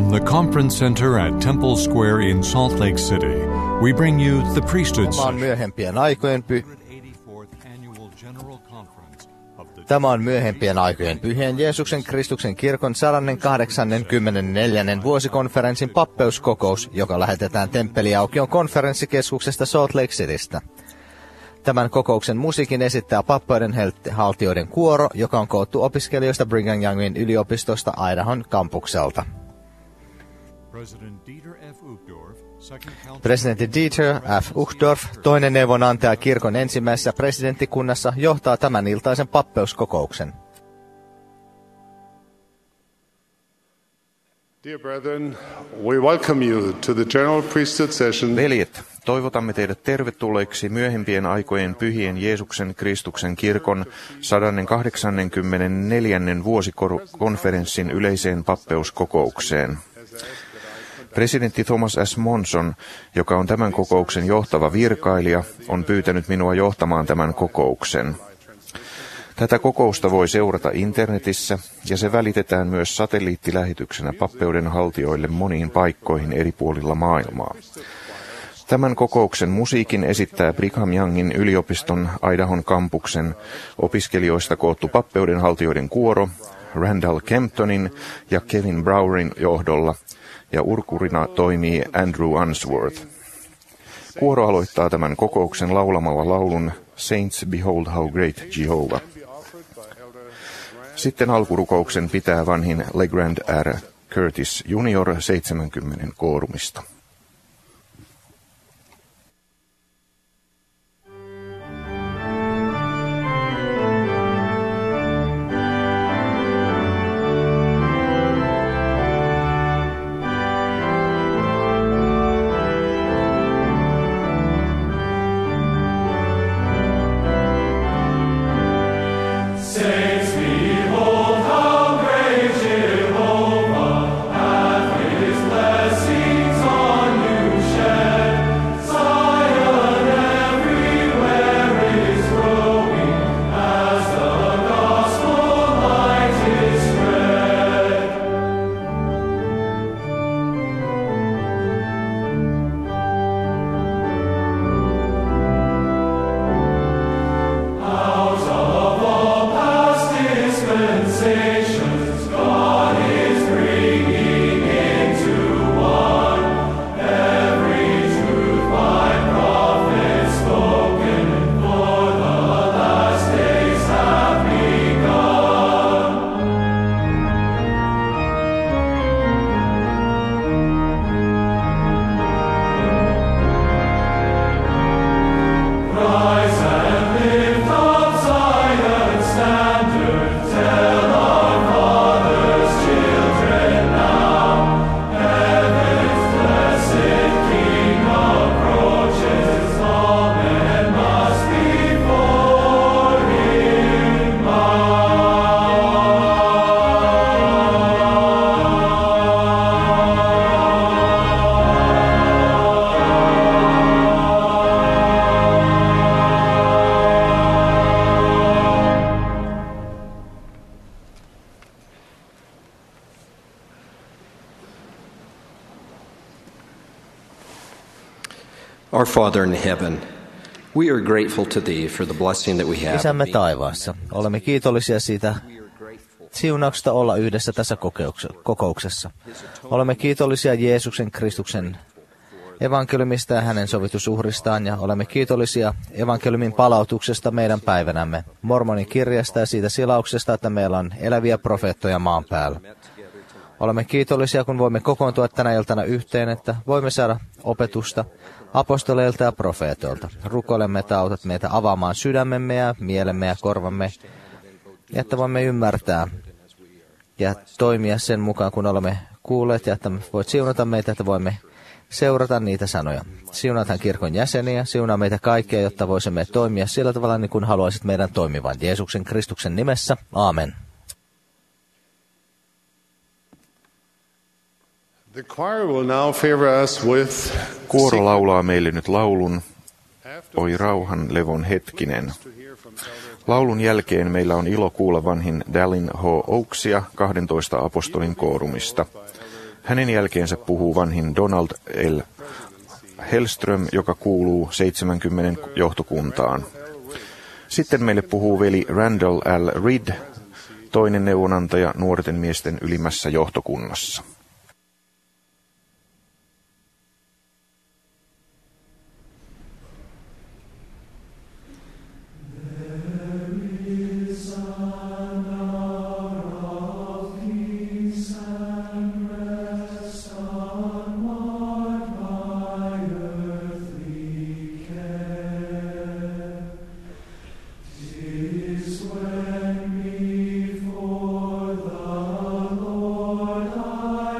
From the Conference Center at Temple Square in Salt Lake City, we bring you the Priesthood Tämä on myöhempien aikojen Pyhien Jeesuksen Kristuksen kirkon 184. vuosikonferenssin pappeuskokous, joka lähetetään Temppeliaukion konferenssikeskuksesta Salt Lake Citystä. Tämän kokouksen musiikin esittää pappeuden haltijoiden kuoro, joka on koottu opiskelijoista Brigham Youngin yliopistosta Idahon kampukselta. Presidentti Dieter F. Uchtdorf, toinen neuvonantaja kirkon ensimmäisessä presidenttikunnassa, johtaa tämän iltaisen pappeuskokouksen. Dear brethren, we welcome you to the general priesthood session. Veljet, toivotamme teidät tervetulleeksi myöhempien aikojen Pyhien Jeesuksen Kristuksen kirkon 184. vuosikonferenssin yleiseen pappeuskokoukseen. Presidentti Thomas S. Monson, joka on tämän kokouksen johtava virkailija, on pyytänyt minua johtamaan tämän kokouksen. Tätä kokousta voi seurata internetissä ja se välitetään myös satelliittilähetyksenä pappeuden haltijoille moniin paikkoihin eri puolilla maailmaa. Tämän kokouksen musiikin esittää Brigham Youngin yliopiston Idahon kampuksen opiskelijoista koottu pappeuden haltijoiden kuoro Randall Kemptonin ja Kevin Browerin johdolla, ja urkurina toimii Andrew Unsworth. Kuoro aloittaa tämän kokouksen laulamalla laulun Saints Behold How Great Jehovah. Sitten alkurukouksen pitää vanhin LeGrand R. Curtis Jr. 70 koorumista. Our Father in heaven, we are grateful to Thee for the blessing that we have. Isämme taivaassa, olemme kiitollisia siitä siunauksesta olla yhdessä tässä kokouksessa. Olemme kiitollisia Jeesuksen Kristuksen evankeliumista ja hänen sovitusuhristaan, ja olemme kiitollisia evankeliumin palautuksesta meidän päivänämme, Mormonin kirjasta ja siitä silauksesta, että meillä on eläviä profeettoja maan päällä. Olemme kiitollisia, kun voimme kokoontua tänä iltana yhteen, että voimme saada opetusta apostoleilta ja profeetoilta. Rukoilemme, että autat meitä avaamaan sydämemme ja mielemme ja korvamme, ja että voimme ymmärtää ja toimia sen mukaan, kun olemme kuulleet, ja että voit siunata meitä, että voimme seurata niitä sanoja. Siunataan kirkon jäseniä, siunaa meitä kaikkia, jotta voisimme toimia sillä tavalla, niin kuin haluaisit meidän toimivan. Jeesuksen Kristuksen nimessä. Aamen. Kuoro laulaa meille nyt laulun Oi rauhan levon hetkinen. Laulun jälkeen meillä on ilo kuulla vanhin Dallin H. Oaksia 12 apostolin koorumista. Hänen jälkeensä puhuu vanhin Donald L. Hellström, joka kuuluu 70 johtokuntaan. Sitten meille puhuu veli Randall L. Reed, toinen neuvonantaja nuorten miesten ylimmässä johtokunnassa. When before the Lord I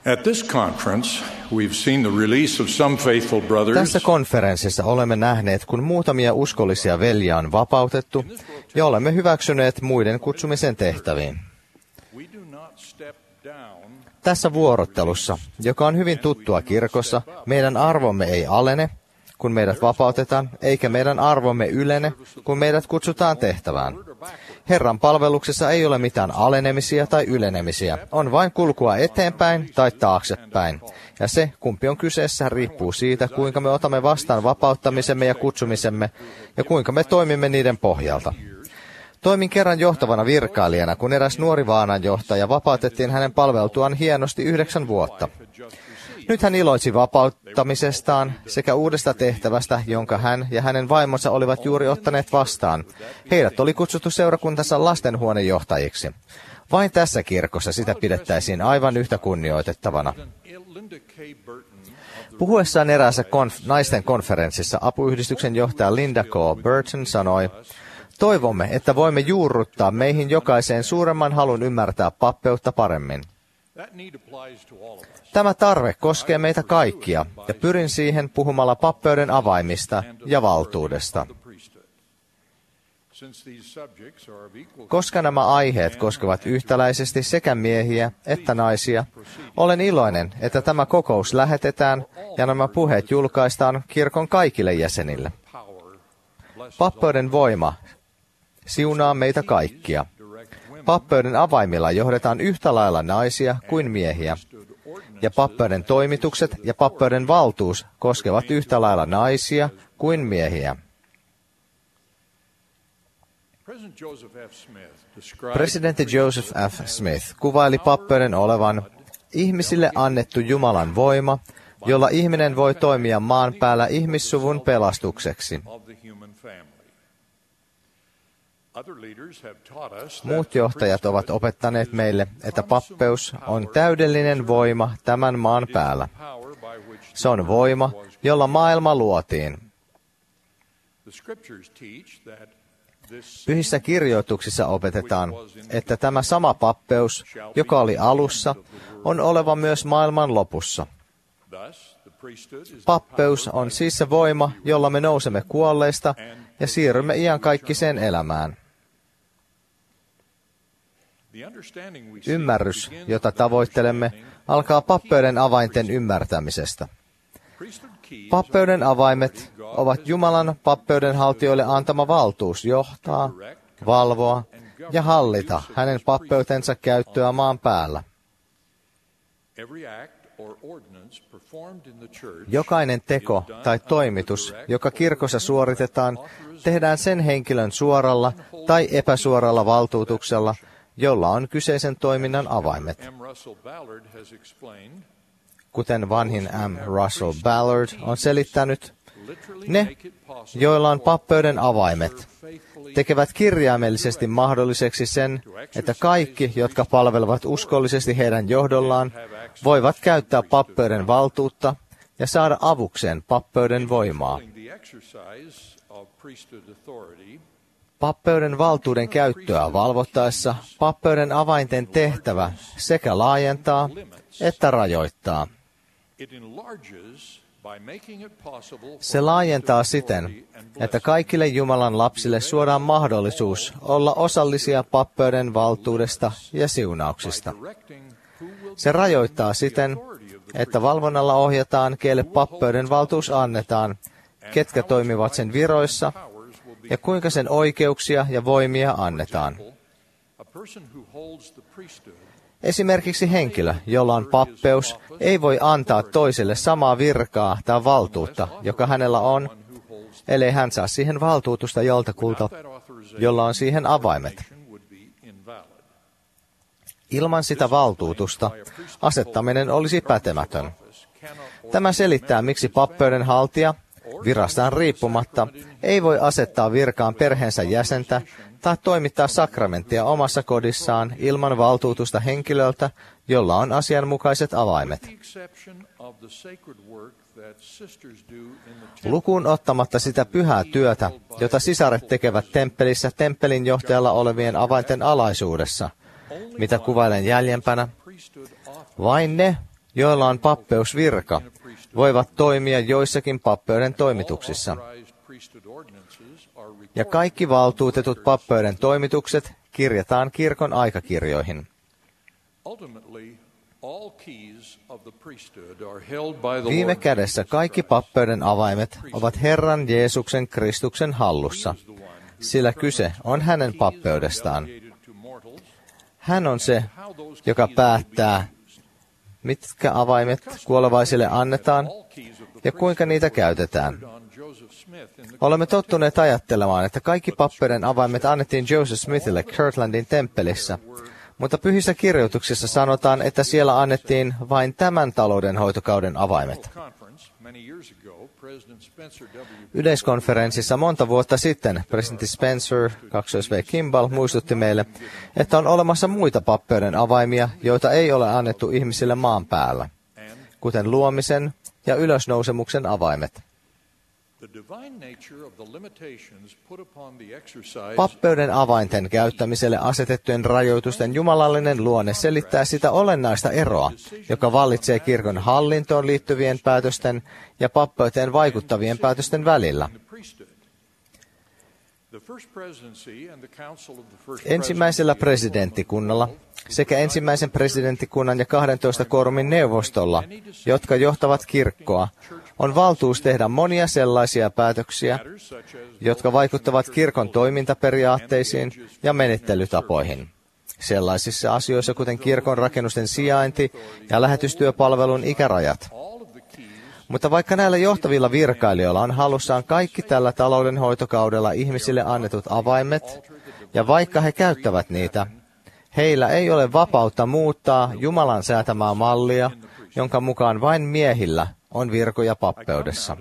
At this conference, we've seen the release of some faithful brothers. Tässä konferenssissa olemme nähneet, kun muutamia uskollisia veljiä on vapautettu ja olemme hyväksyneet muiden kutsumisen tehtäviin. Tässä vuorottelussa, joka on hyvin tuttua kirkossa, meidän arvomme ei alene, kun meidät vapautetaan, eikä meidän arvomme ylene, kun meidät kutsutaan tehtävään. Herran palveluksessa ei ole mitään alenemisia tai ylenemisiä, on vain kulkua eteenpäin tai taaksepäin. Ja se, kumpi on kyseessä, riippuu siitä, kuinka me otamme vastaan vapauttamisemme ja kutsumisemme, ja kuinka me toimimme niiden pohjalta. Toimin kerran johtavana virkailijana, kun eräs nuori vaananjohtaja vapautettiin hänen palveltuaan hienosti 9 vuotta. Nyt hän iloitsi vapauttamisestaan sekä uudesta tehtävästä, jonka hän ja hänen vaimonsa olivat juuri ottaneet vastaan. Heidät oli kutsuttu seurakuntansa lastenhuonejohtajiksi. Vain tässä kirkossa sitä pidettäisiin aivan yhtä kunnioitettavana. Puhuessaan eräässä naisten konferenssissa apuyhdistyksen johtaja Linda K. Burton sanoi, toivomme, että voimme juurruttaa meihin jokaiseen suuremman halun ymmärtää pappeutta paremmin. Tämä tarve koskee meitä kaikkia, ja pyrin siihen puhumalla pappeuden avaimista ja valtuudesta. Koska nämä aiheet koskevat yhtäläisesti sekä miehiä että naisia, olen iloinen, että tämä kokous lähetetään ja nämä puheet julkaistaan kirkon kaikille jäsenille. Pappeuden voima siunaa meitä kaikkia. Pappeuden avaimilla johdetaan yhtä lailla naisia kuin miehiä. Ja pappeuden toimitukset ja pappeuden valtuus koskevat yhtä lailla naisia kuin miehiä. Presidentti Joseph F. Smith kuvaili pappeuden olevan ihmisille annettu Jumalan voima, jolla ihminen voi toimia maan päällä ihmissuvun pelastukseksi. Muut johtajat ovat opettaneet meille, että pappeus on täydellinen voima tämän maan päällä. Se on voima, jolla maailma luotiin. Pyhissä kirjoituksissa opetetaan, että tämä sama pappeus, joka oli alussa, on oleva myös maailman lopussa. Pappeus on siis se voima, jolla me nousemme kuolleista ja siirrymme iankaikkiseen elämään. Ymmärrys, jota tavoittelemme, alkaa pappeuden avainten ymmärtämisestä. Pappeuden avaimet ovat Jumalan pappeuden haltijoille antama valtuus johtaa, valvoa ja hallita hänen pappeutensa käyttöä maan päällä. Jokainen teko tai toimitus, joka kirkossa suoritetaan, tehdään sen henkilön suoralla tai epäsuoralla valtuutuksella, jolla on kyseisen toiminnan avaimet. Kuten vanhin M. Russell Ballard on selittänyt, ne, joilla on pappeuden avaimet, tekevät kirjaimellisesti mahdolliseksi sen, että kaikki, jotka palvelevat uskollisesti heidän johdollaan, voivat käyttää pappeuden valtuutta ja saada avukseen pappeuden voimaa. Pappeuden valtuuden käyttöä valvottaessa pappeuden avainten tehtävä sekä laajentaa että rajoittaa. Se laajentaa siten, että kaikille Jumalan lapsille suodaan mahdollisuus olla osallisia pappeuden valtuudesta ja siunauksista. Se rajoittaa siten, että valvonnalla ohjataan, keille pappeuden valtuus annetaan, ketkä toimivat sen viroissa ja kuinka sen oikeuksia ja voimia annetaan. Esimerkiksi henkilö, jolla on pappeus, ei voi antaa toiselle samaa virkaa tai valtuutta, joka hänellä on, ellei hän saa siihen valtuutusta joltakulta, jolla on siihen avaimet. Ilman sitä valtuutusta asettaminen olisi pätemätön. Tämä selittää, miksi pappeuden haltija, virastaan riippumatta, ei voi asettaa virkaan perheensä jäsentä tai toimittaa sakramenttia omassa kodissaan ilman valtuutusta henkilöltä, jolla on asianmukaiset avaimet. Lukuun ottamatta sitä pyhää työtä, jota sisaret tekevät temppelissä temppelin johtajalla olevien avainten alaisuudessa, mitä kuvailen jäljempänä, vain ne, joilla on pappeusvirka, voivat toimia joissakin pappeuden toimituksissa. Ja kaikki valtuutetut pappeuden toimitukset kirjataan kirkon aikakirjoihin. Viime kädessä kaikki pappeuden avaimet ovat Herran Jeesuksen Kristuksen hallussa, sillä kyse on hänen pappeudestaan. Hän on se, joka päättää, mitkä avaimet kuolevaisille annetaan ja kuinka niitä käytetään. Olemme tottuneet ajattelemaan, että kaikki pappeuden avaimet annettiin Joseph Smithille Kirtlandin temppelissä, mutta pyhissä kirjoituksissa sanotaan, että siellä annettiin vain tämän taloudenhoitokauden avaimet. Yleiskonferenssissa monta vuotta sitten presidentti Spencer, 2V Kimball, muistutti meille, että on olemassa muita pappeuden avaimia, joita ei ole annettu ihmisille maan päällä, kuten luomisen ja ylösnousemuksen avaimet. Pappeuden avainten käyttämiselle asetettujen rajoitusten jumalallinen luonne selittää sitä olennaista eroa, joka vallitsee kirkon hallintoon liittyvien päätösten ja pappeuteen vaikuttavien päätösten välillä. Ensimmäisellä presidenttikunnalla sekä ensimmäisen presidenttikunnan ja 12 koorumin neuvostolla, jotka johtavat kirkkoa, on valtuus tehdä monia sellaisia päätöksiä, jotka vaikuttavat kirkon toimintaperiaatteisiin ja menettelytapoihin. Sellaisissa asioissa kuten kirkon rakennusten sijainti ja lähetystyöpalvelun ikärajat. Mutta vaikka näillä johtavilla virkailijoilla on halussaan kaikki tällä taloudenhoitokaudella ihmisille annetut avaimet, ja vaikka he käyttävät niitä, heillä ei ole vapautta muuttaa Jumalan säätämää mallia, jonka mukaan vain miehillä on virkoja pappeudessa.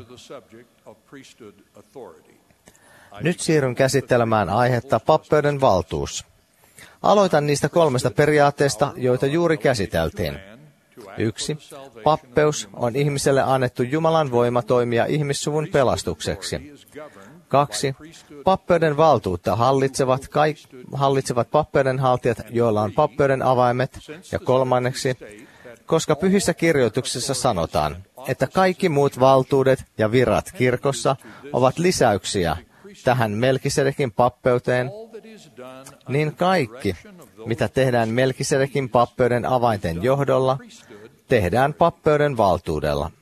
Nyt siirryn käsittelemään aihetta pappeuden valtuus. Aloitan niistä 3 periaatteesta, joita juuri käsiteltiin. 1. Pappeus on ihmiselle annettu Jumalan voima toimia ihmissuvun pelastukseksi. 2. Pappeuden valtuutta hallitsevat pappeudenhaltijat, joilla on pappeuden avaimet. Ja 3. Koska pyhissä kirjoituksissa sanotaan, että kaikki muut valtuudet ja virat kirkossa ovat lisäyksiä tähän Melkisedekin pappeuteen, niin kaikki, mitä tehdään Melkisedekin pappeuden avainten johdolla, tehdään pappeuden valtuudella.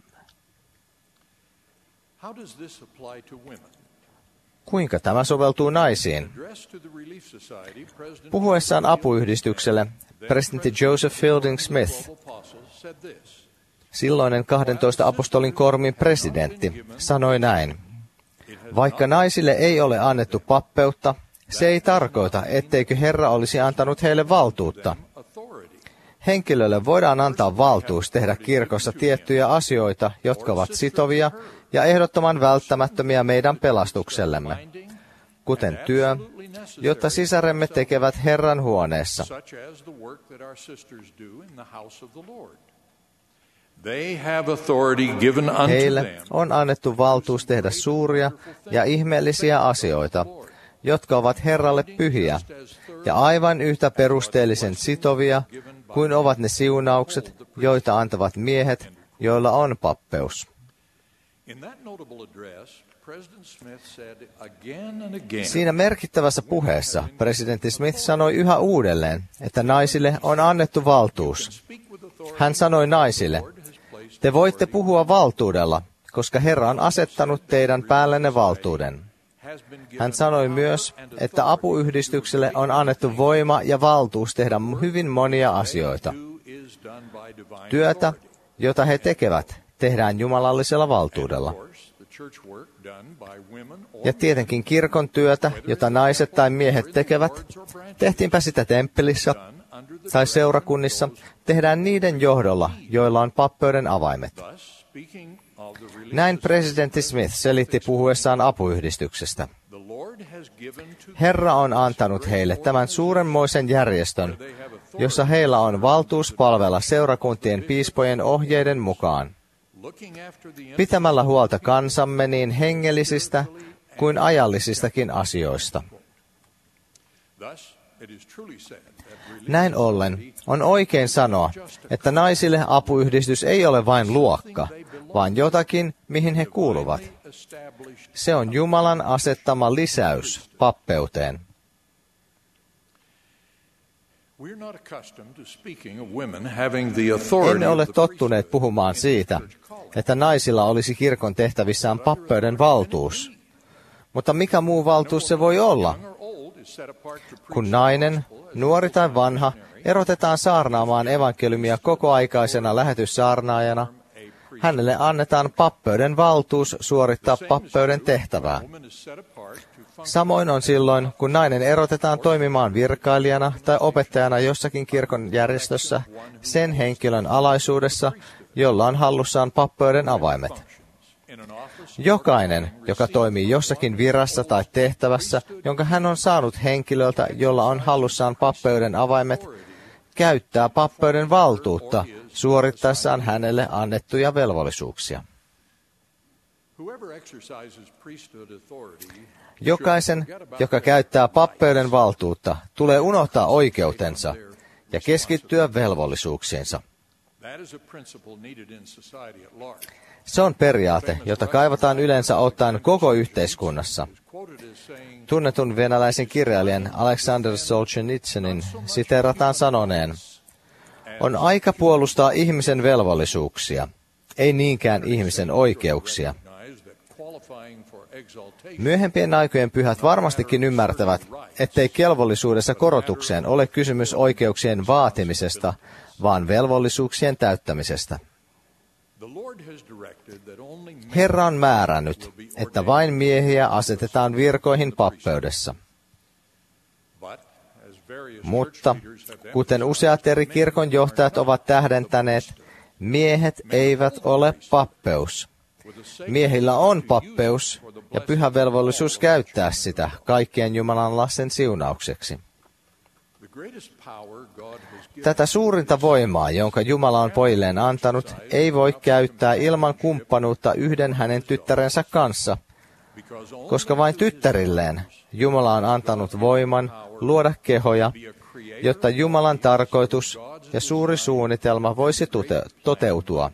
Kuinka tämä soveltuu naisiin? Puhuessaan apuyhdistykselle presidentti Joseph Fielding Smith, silloinen 12 apostolin koorumin presidentti, sanoi näin: vaikka naisille ei ole annettu pappeutta, se ei tarkoita, etteikö Herra olisi antanut heille valtuutta. Henkilölle voidaan antaa valtuus tehdä kirkossa tiettyjä asioita, jotka ovat sitovia ja ehdottoman välttämättömiä meidän pelastuksellemme, kuten työ, jota sisaremme tekevät Herran huoneessa. Heille on annettu valtuus tehdä suuria ja ihmeellisiä asioita, jotka ovat Herralle pyhiä ja aivan yhtä perusteellisen sitovia kuin ovat ne siunaukset, joita antavat miehet, joilla on pappeus. Siinä merkittävässä puheessa presidentti Smith sanoi yhä uudelleen, että naisille on annettu valtuus. Hän sanoi naisille, te voitte puhua valtuudella, koska Herra on asettanut teidän päällenne valtuuden. Hän sanoi myös, että apuyhdistykselle on annettu voima ja valtuus tehdä hyvin monia asioita. Työtä, jota he tekevät, tehdään jumalallisella valtuudella. Ja tietenkin kirkon työtä, jota naiset tai miehet tekevät, tehtiinpä sitä temppelissä tai seurakunnissa, tehdään niiden johdolla, joilla on pappeuden avaimet. Näin presidentti Smith selitti puhuessaan apuyhdistyksestä. Herra on antanut heille tämän suurenmoisen järjestön, jossa heillä on valtuus palvella seurakuntien piispojen ohjeiden mukaan, pitämällä huolta kansamme niin hengellisistä kuin ajallisistakin asioista. Näin ollen on oikein sanoa, että naisille apuyhdistys ei ole vain luokka, vaan jotakin, mihin he kuuluvat. Se on Jumalan asettama lisäys pappeuteen. Emme ole tottuneet puhumaan siitä, että naisilla olisi kirkon tehtävissään pappeuden valtuus. Mutta mikä muu valtuus se voi olla? Kun nainen, nuori tai vanha, erotetaan saarnaamaan evankeliumia kokoaikaisena lähetyssaarnaajana, hänelle annetaan pappeuden valtuus suorittaa pappeuden tehtävää. Samoin on silloin, kun nainen erotetaan toimimaan virkailijana tai opettajana jossakin kirkon järjestössä sen henkilön alaisuudessa, jolla on hallussaan pappeuden avaimet. Jokainen, joka toimii jossakin virassa tai tehtävässä, jonka hän on saanut henkilöltä, jolla on hallussaan pappeuden avaimet, käyttää pappeuden valtuutta suorittaessaan hänelle annettuja velvollisuuksia. Jokaisen, joka käyttää pappeuden valtuutta, tulee unohtaa oikeutensa ja keskittyä velvollisuuksiinsa. Se on periaate, jota kaivataan yleensä ottaen koko yhteiskunnassa. Tunnetun venäläisen kirjailijan Alexander Solzhenitsynin siteerataan sanoneen: "On aika puolustaa ihmisen velvollisuuksia, ei niinkään ihmisen oikeuksia." Myöhempien aikojen pyhät varmastikin ymmärtävät, ettei kelvollisuudessa korotukseen ole kysymys oikeuksien vaatimisesta, vaan velvollisuuksien täyttämisestä. Herra on määrännyt, että vain miehiä asetetaan virkoihin pappeudessa. Mutta, kuten useat eri kirkon johtajat ovat tähdentäneet, miehet eivät ole pappeus. Miehillä on pappeus ja pyhä velvollisuus käyttää sitä kaikkien Jumalan lasten siunaukseksi. Tätä suurinta voimaa, jonka Jumala on pojilleen antanut, ei voi käyttää ilman kumppanuutta yhden hänen tyttärensä kanssa, koska vain tyttärilleen Jumala on antanut voiman luoda kehoja, jotta Jumalan tarkoitus ja suuri suunnitelma voisi toteutua.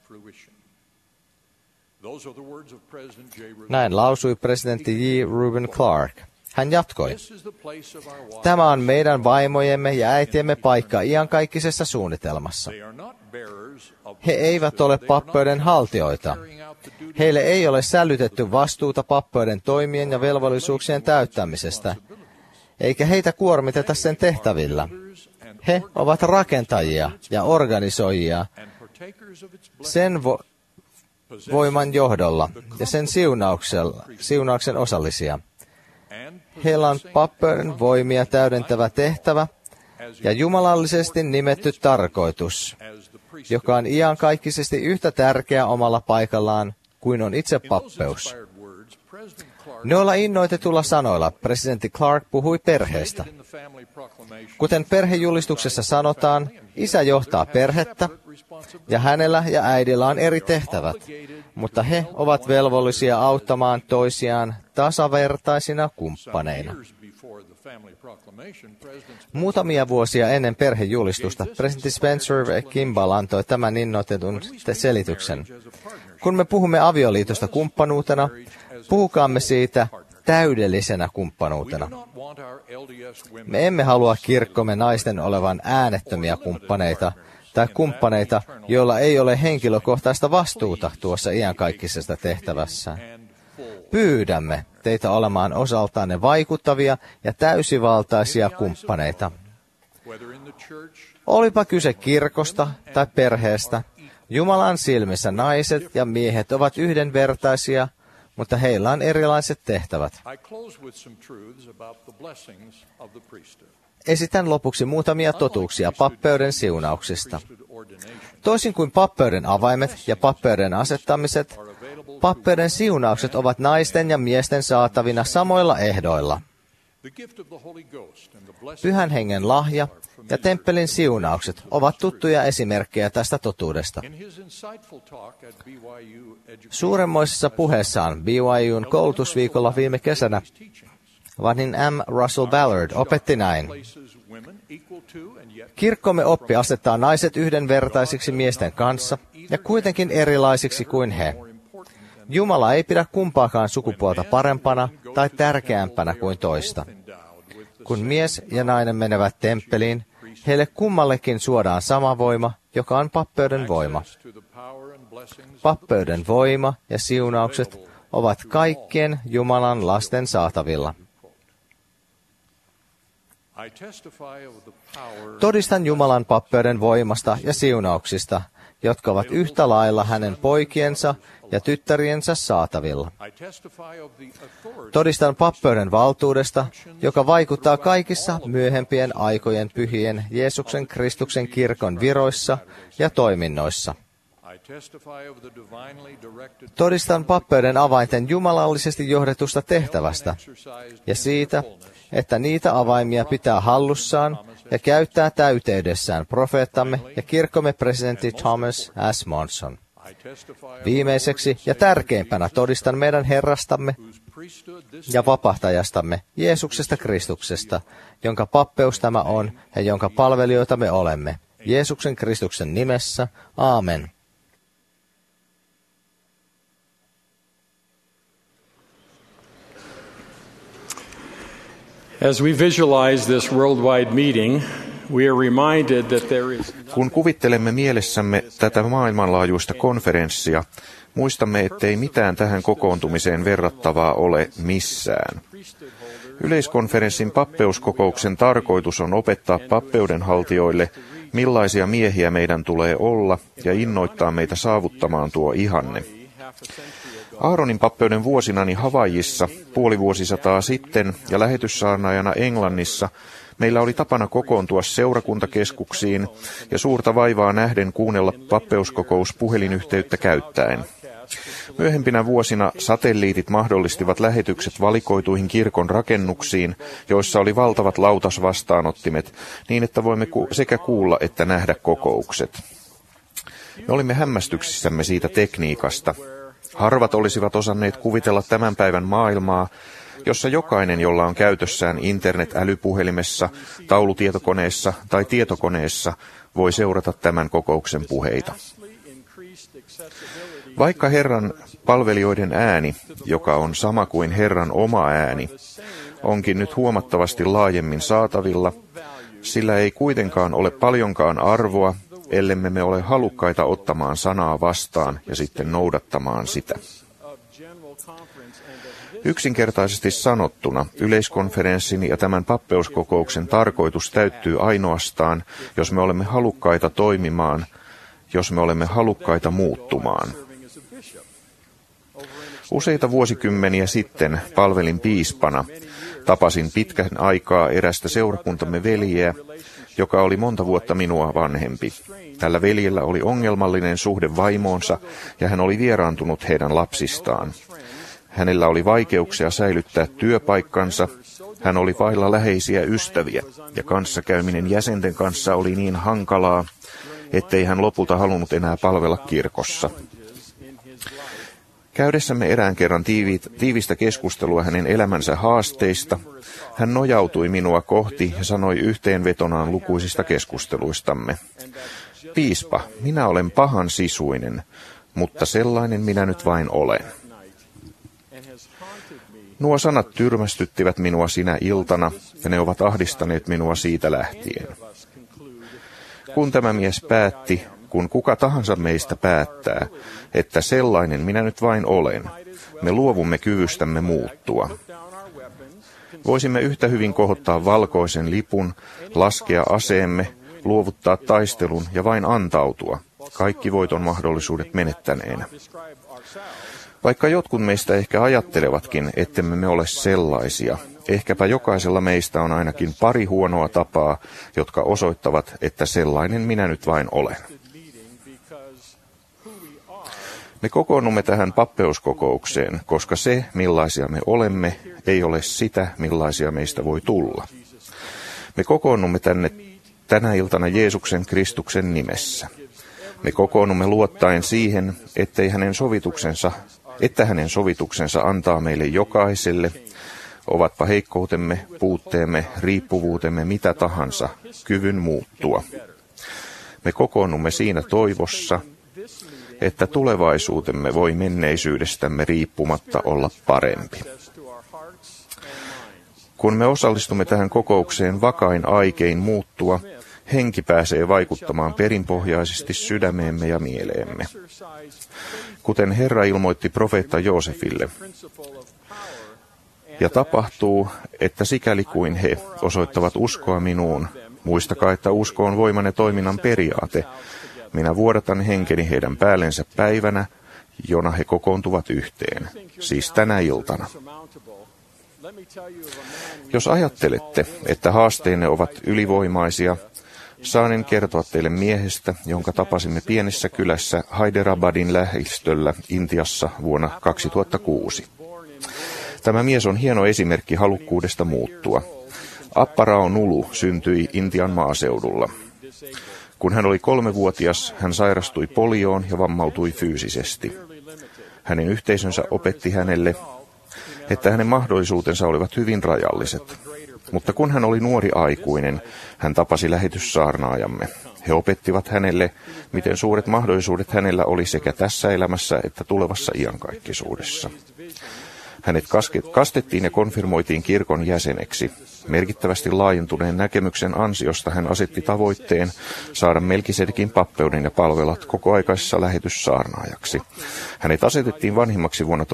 Näin lausui presidentti J. Reuben Clark. Hän jatkoi: "Tämä on meidän vaimojemme ja äitiemme paikka iankaikkisessa suunnitelmassa. He eivät ole pappeuden haltijoita. Heille ei ole sälytetty vastuuta pappeuden toimien ja velvollisuuksien täyttämisestä, eikä heitä kuormiteta sen tehtävillä. He ovat rakentajia ja organisoijia sen voiman johdolla ja sen siunauksen osallisia. Heillä on pappeuden voimia täydentävä tehtävä ja jumalallisesti nimetty tarkoitus, joka on iankaikkisesti yhtä tärkeä omalla paikallaan kuin on itse pappeus." Noilla innoitetulla sanoilla presidentti Clark puhui perheestä. Kuten perhejulistuksessa sanotaan, isä johtaa perhettä ja hänellä ja äidillä on eri tehtävät, mutta he ovat velvollisia auttamaan toisiaan tasavertaisina kumppaneina. Muutamia vuosia ennen perhejulistusta presidentti Spencer Kimball antoi tämän innoitetun selityksen. Kun me puhumme avioliitosta kumppanuutena, puhukaamme siitä täydellisenä kumppanuutena. Me emme halua kirkkomme naisten olevan äänettömiä kumppaneita tai kumppaneita, joilla ei ole henkilökohtaista vastuuta tuossa iankaikkisesta tehtävässä. Pyydämme teitä olemaan osaltanne vaikuttavia ja täysivaltaisia kumppaneita. Olipa kyse kirkosta tai perheestä, Jumalan silmissä naiset ja miehet ovat yhdenvertaisia, mutta heillä on erilaiset tehtävät. Esitän lopuksi muutamia totuuksia pappeuden siunauksista. Toisin kuin pappeuden avaimet ja pappeuden asettamiset, pappeuden siunaukset ovat naisten ja miesten saatavina samoilla ehdoilla. Pyhän hengen lahja ja temppelin siunaukset ovat tuttuja esimerkkejä tästä totuudesta. Suuremmoisessa puheessaan BYUn koulutusviikolla viime kesänä vanhin M. Russell Ballard opetti näin. Kirkkomme oppi asettaa naiset yhdenvertaisiksi miesten kanssa ja kuitenkin erilaisiksi kuin he. Jumala ei pidä kumpaakaan sukupuolta parempana tai tärkeämpänä kuin toista. Kun mies ja nainen menevät temppeliin, heille kummallekin suodaan sama voima, joka on pappeuden voima. Pappeuden voima ja siunaukset ovat kaikkien Jumalan lasten saatavilla. Todistan Jumalan pappeuden voimasta ja siunauksista, jotka ovat yhtä lailla hänen poikiensa ja tyttäriensä saatavilla. Todistan pappeuden valtuudesta, joka vaikuttaa kaikissa myöhempien aikojen pyhien Jeesuksen Kristuksen kirkon viroissa ja toiminnoissa. Todistan pappeuden avainten jumalallisesti johdetusta tehtävästä ja siitä, että niitä avaimia pitää hallussaan ja käyttää täyteydessään profeettamme ja kirkkomme presidentti Thomas S. Monson. Viimeiseksi ja tärkeimpänä todistan meidän Herrastamme ja vapahtajastamme Jeesuksesta Kristuksesta, jonka pappeus tämä on ja jonka palvelijoita me olemme. Jeesuksen Kristuksen nimessä. Aamen. As we visualize this worldwide meeting, we are reminded that there is... Kun kuvittelemme mielessämme tätä maailmanlaajuista konferenssia, muistamme, ettei mitään tähän kokoontumiseen verrattavaa ole missään. Yleiskonferenssin pappeuskokouksen tarkoitus on opettaa pappeudenhaltijoille, millaisia miehiä meidän tulee olla, ja innoittaa meitä saavuttamaan tuo ihanne. Aaronin pappeuden vuosinani Havaijissa puoli vuosisataa sitten ja lähetyssaarnaajana Englannissa meillä oli tapana kokoontua seurakuntakeskuksiin ja suurta vaivaa nähden kuunnella pappeuskokous puhelinyhteyttä käyttäen. Myöhempinä vuosina satelliitit mahdollistivat lähetykset valikoituihin kirkon rakennuksiin, joissa oli valtavat lautasvastaanottimet, niin että voimme sekä kuulla että nähdä kokoukset. Me olimme hämmästyksissämme siitä tekniikasta. Harvat olisivat osanneet kuvitella tämän päivän maailmaa, jossa jokainen, jolla on käytössään internet-älypuhelimessa, taulutietokoneessa tai tietokoneessa, voi seurata tämän kokouksen puheita. Vaikka Herran palvelijoiden ääni, joka on sama kuin Herran oma ääni, onkin nyt huomattavasti laajemmin saatavilla, sillä ei kuitenkaan ole paljonkaan arvoa, ellemme me ole halukkaita ottamaan sanaa vastaan ja sitten noudattamaan sitä. Yksinkertaisesti sanottuna yleiskonferenssin ja tämän pappeuskokouksen tarkoitus täyttyy ainoastaan, jos me olemme halukkaita toimimaan, jos me olemme halukkaita muuttumaan. Useita vuosikymmeniä sitten palvelin piispana. Tapasin pitkän aikaa erästä seurakuntamme veljeä, joka oli monta vuotta minua vanhempi. Tällä veljellä oli ongelmallinen suhde vaimoonsa ja hän oli vieraantunut heidän lapsistaan. Hänellä oli vaikeuksia säilyttää työpaikkansa, hän oli vailla läheisiä ystäviä ja kanssakäyminen jäsenten kanssa oli niin hankalaa, ettei hän lopulta halunnut enää palvella kirkossa. Käydessämme erään kerran tiivistä keskustelua hänen elämänsä haasteista, hän nojautui minua kohti ja sanoi yhteenvetonaan lukuisista keskusteluistamme. Piispa, minä olen pahan sisuinen, mutta sellainen minä nyt vain olen. Nuo sanat tyrmästyttivät minua sinä iltana ja ne ovat ahdistaneet minua siitä lähtien. Kun tämä mies päätti, kun kuka tahansa meistä päättää, että sellainen minä nyt vain olen, me luovumme kyvystämme muuttua. Voisimme yhtä hyvin kohottaa valkoisen lipun, laskea aseemme, luovuttaa taistelun ja vain antautua, kaikki voiton mahdollisuudet menettäneenä. Vaikka jotkut meistä ehkä ajattelevatkin, ettemme me ole sellaisia, ehkäpä jokaisella meistä on ainakin pari huonoa tapaa, jotka osoittavat, että sellainen minä nyt vain olen. Me kokoonnumme tähän pappeuskokoukseen, koska se, millaisia me olemme, ei ole sitä, millaisia meistä voi tulla. Me kokoonnumme tänä iltana Jeesuksen Kristuksen nimessä. Me kokoonnumme luottaen siihen, että hänen sovituksensa antaa meille jokaiselle, ovatpa heikkoutemme, puutteemme, riippuvuutemme mitä tahansa, kyvyn muuttua. Me kokoonnumme siinä toivossa, että tulevaisuutemme voi menneisyydestämme riippumatta olla parempi. Kun me osallistumme tähän kokoukseen vakain aikein muuttua, henki pääsee vaikuttamaan perinpohjaisesti sydämeemme ja mieleemme. Kuten Herra ilmoitti profeetta Joosefille. Ja tapahtuu, että sikäli kuin he osoittavat uskoa minuun, muistakaa, että usko on voiman ja toiminnan periaate. Minä vuodatan henkeni heidän päällensä päivänä, jona he kokoontuvat yhteen, siis tänä iltana. Jos ajattelette, että haasteenne ovat ylivoimaisia, saanen kertoa teille miehestä, jonka tapasimme pienessä kylässä Hyderabadin lähistöllä Intiassa vuonna 2006. Tämä mies on hieno esimerkki halukkuudesta muuttua. Apparao Nulu syntyi Intian maaseudulla. Kun hän oli 3-vuotias, hän sairastui polioon ja vammautui fyysisesti. Hänen yhteisönsä opetti hänelle, että hänen mahdollisuutensa olivat hyvin rajalliset. Mutta kun hän oli nuori aikuinen, hän tapasi lähetyssaarnaajamme. He opettivat hänelle, miten suuret mahdollisuudet hänellä oli sekä tässä elämässä että tulevassa iankaikkisuudessa. Hänet kastettiin ja konfirmoitiin kirkon jäseneksi. Merkittävästi laajentuneen näkemyksen ansiosta hän asetti tavoitteen saada Melkisedekin pappeuden ja palvella kokoaikaisessa lähetyssaarnaajaksi. Hänet asetettiin vanhimmaksi vuonna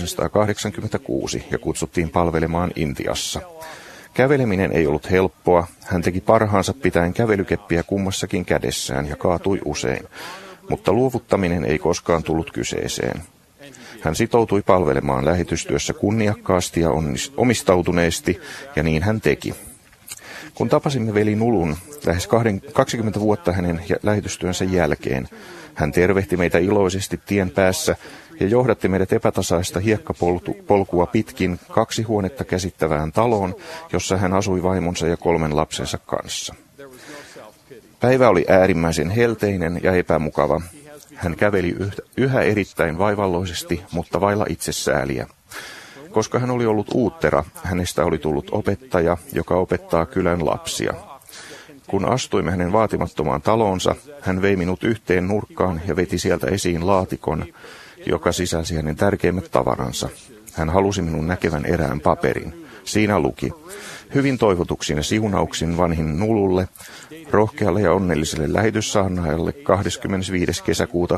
1986 ja kutsuttiin palvelemaan Intiassa. Käveleminen ei ollut helppoa. Hän teki parhaansa pitäen kävelykeppiä kummassakin kädessään ja kaatui usein. Mutta luovuttaminen ei koskaan tullut kyseeseen. Hän sitoutui palvelemaan lähetystyössä kunniakkaasti ja omistautuneesti, ja niin hän teki. Kun tapasimme veli Nulun lähes 20 vuotta hänen lähetystyönsä jälkeen, hän tervehti meitä iloisesti tien päässä ja johdatti meidät epätasaista hiekkapolkua pitkin 2 huonetta käsittävään taloon, jossa hän asui vaimonsa ja 3 lapsensa kanssa. Päivä oli äärimmäisen helteinen ja epämukava. Hän käveli yhä erittäin vaivalloisesti, mutta vailla itsesääliä. Koska hän oli ollut uuttera, hänestä oli tullut opettaja, joka opettaa kylän lapsia. Kun astuimme hänen vaatimattomaan taloonsa, hän vei minut yhteen nurkkaan ja veti sieltä esiin laatikon, joka sisälsi hänen tärkeimmät tavaransa. Hän halusi minun näkevän erään paperin. Siinä luki: hyvin toivotuksin ja siunauksin vanhin Nululle, rohkealle ja onnelliselle lähetyssaarnaajalle 25. kesäkuuta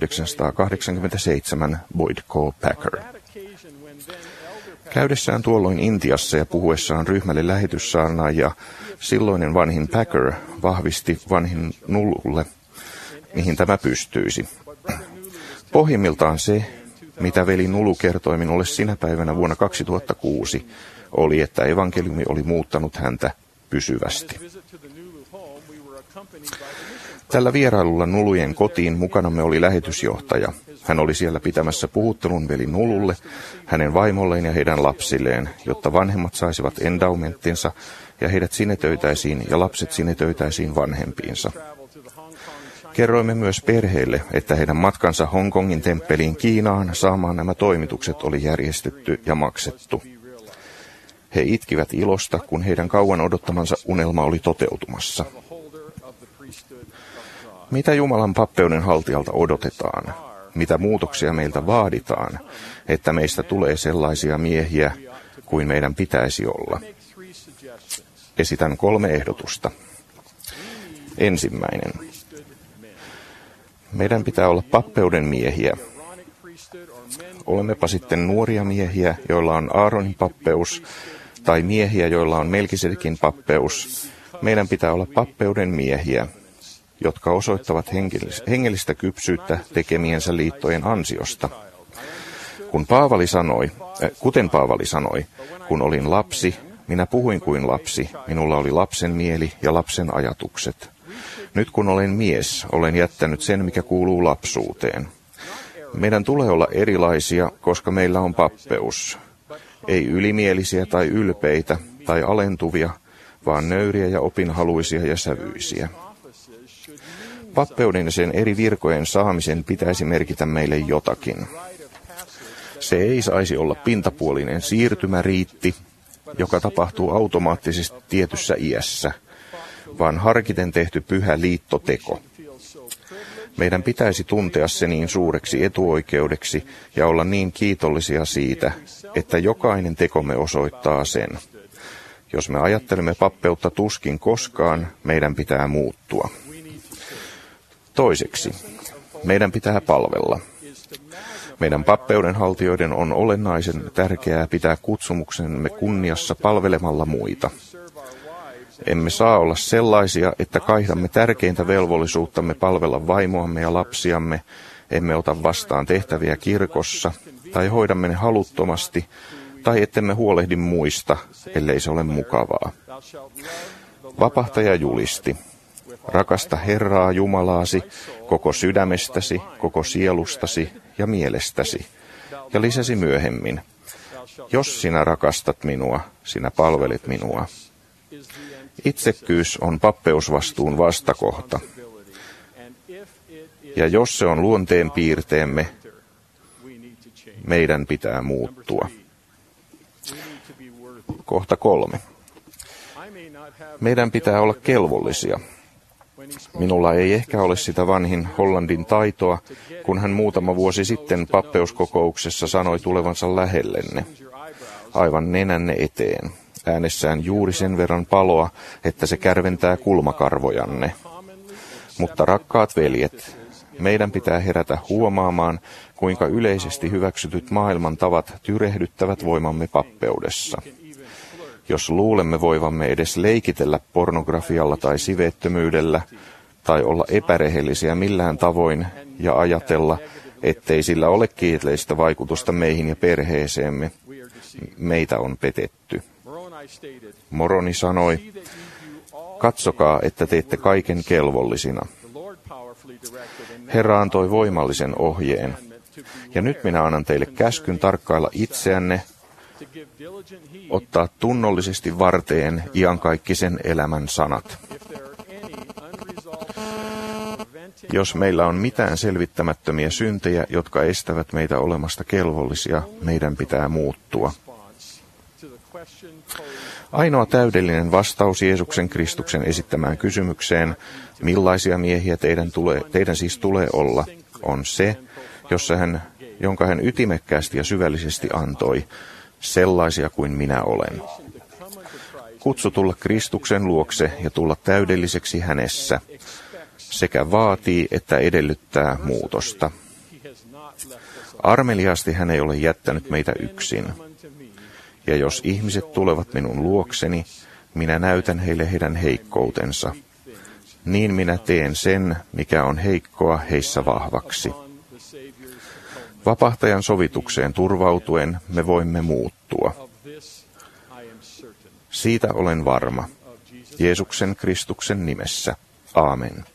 1987 Boyd K. Packer. Käydessään tuolloin Intiassa ja puhuessaan ryhmälle lähetyssaarnaajia, silloinen vanhin Packer vahvisti vanhin Nululle, mihin tämä pystyisi. Pohjimmiltaan se, mitä veli Nulu kertoi minulle sinä päivänä vuonna 2006, oli, että evankeliumi oli muuttanut häntä pysyvästi. Tällä vierailulla Nulujen kotiin mukanamme oli lähetysjohtaja. Hän oli siellä pitämässä puhuttelun veli Nululle, hänen vaimolleen ja heidän lapsilleen, jotta vanhemmat saisivat endowmenttinsa ja heidät sinetöitäisiin ja lapset sinetöitäisiin vanhempiinsa. Kerroimme myös perheelle, että heidän matkansa Hongkongin temppeliin Kiinaan saamaan nämä toimitukset oli järjestetty ja maksettu. He itkivät ilosta, kun heidän kauan odottamansa unelma oli toteutumassa. Mitä Jumalan pappeuden haltijalta odotetaan? Mitä muutoksia meiltä vaaditaan, että meistä tulee sellaisia miehiä kuin meidän pitäisi olla? Esitän 3 ehdotusta. Ensimmäinen. Meidän pitää olla pappeuden miehiä. Olemmepa sitten nuoria miehiä, joilla on Aaronin pappeus, tai miehiä, joilla on Melkisedekin pappeus. Meidän pitää olla pappeuden miehiä, jotka osoittavat hengellistä kypsyyttä tekemiensä liittojen ansiosta. Kuten Paavali sanoi, kun olin lapsi, minä puhuin kuin lapsi, minulla oli lapsen mieli ja lapsen ajatukset. Nyt kun olen mies, olen jättänyt sen, mikä kuuluu lapsuuteen. Meidän tulee olla erilaisia, koska meillä on pappeus. Ei ylimielisiä tai ylpeitä tai alentuvia, vaan nöyriä ja opinhaluisia ja sävyisiä. Pappeuden ja sen eri virkojen saamisen pitäisi merkitä meille jotakin. Se ei saisi olla pintapuolinen siirtymäriitti, joka tapahtuu automaattisesti tietyssä iässä, vaan harkiten tehty pyhä liittoteko. Meidän pitäisi tuntea se niin suureksi etuoikeudeksi ja olla niin kiitollisia siitä, että jokainen tekomme osoittaa sen. Jos me ajattelemme pappeutta tuskin koskaan, meidän pitää muuttua. Toiseksi, meidän pitää palvella. Meidän pappeudenhaltijoiden on olennaisen tärkeää pitää kutsumuksemme kunniassa palvelemalla muita. Emme saa olla sellaisia, että kaihdamme tärkeintä velvollisuuttamme palvella vaimoamme ja lapsiamme, emme ota vastaan tehtäviä kirkossa tai hoidamme ne haluttomasti, tai ettemme huolehdi muista, ellei se ole mukavaa. Vapahtaja julisti, rakasta Herraa Jumalaasi koko sydämestäsi, koko sielustasi ja mielestäsi, ja lisäsi myöhemmin, jos sinä rakastat minua, sinä palvelet minua. Itsekkyys on pappeusvastuun vastakohta, ja jos se on luonteen piirteemme, meidän pitää muuttua. Kohta 3. Meidän pitää olla kelvollisia. Minulla ei ehkä ole sitä vanhin Hollandin taitoa, kun hän muutama vuosi sitten pappeuskokouksessa sanoi tulevansa lähellenne, aivan nenänne eteen, äänessään juuri sen verran paloa, että se kärventää kulmakarvojanne. Mutta rakkaat veljet, meidän pitää herätä huomaamaan, kuinka yleisesti hyväksytyt maailmantavat tyrehdyttävät voimamme pappeudessa. Jos luulemme voivamme edes leikitellä pornografialla tai siveettömyydellä, tai olla epärehellisiä millään tavoin ja ajatella, ettei sillä ole kielteistä vaikutusta meihin ja perheeseemme, meitä on petetty. Moroni sanoi, katsokaa, että teette kaiken kelvollisina. Herra antoi voimallisen ohjeen, ja nyt minä annan teille käskyn tarkkailla itseänne, ottaa tunnollisesti varteen iankaikkisen elämän sanat. Jos meillä on mitään selvittämättömiä syntejä, jotka estävät meitä olemasta kelvollisia, meidän pitää muuttua. Ainoa täydellinen vastaus Jeesuksen Kristuksen esittämään kysymykseen, millaisia miehiä teidän siis tulee olla, on se, jonka hän ytimekkäästi ja syvällisesti antoi, sellaisia kuin minä olen. Kutsu tulla Kristuksen luokse ja tulla täydelliseksi hänessä, sekä vaatii että edellyttää muutosta. Armeliaasti hän ei ole jättänyt meitä yksin. Ja jos ihmiset tulevat minun luokseni, minä näytän heille heidän heikkoutensa. Niin minä teen sen, mikä on heikkoa heissä vahvaksi. Vapahtajan sovitukseen turvautuen me voimme muuttua. Siitä olen varma. Jeesuksen Kristuksen nimessä. Aamen.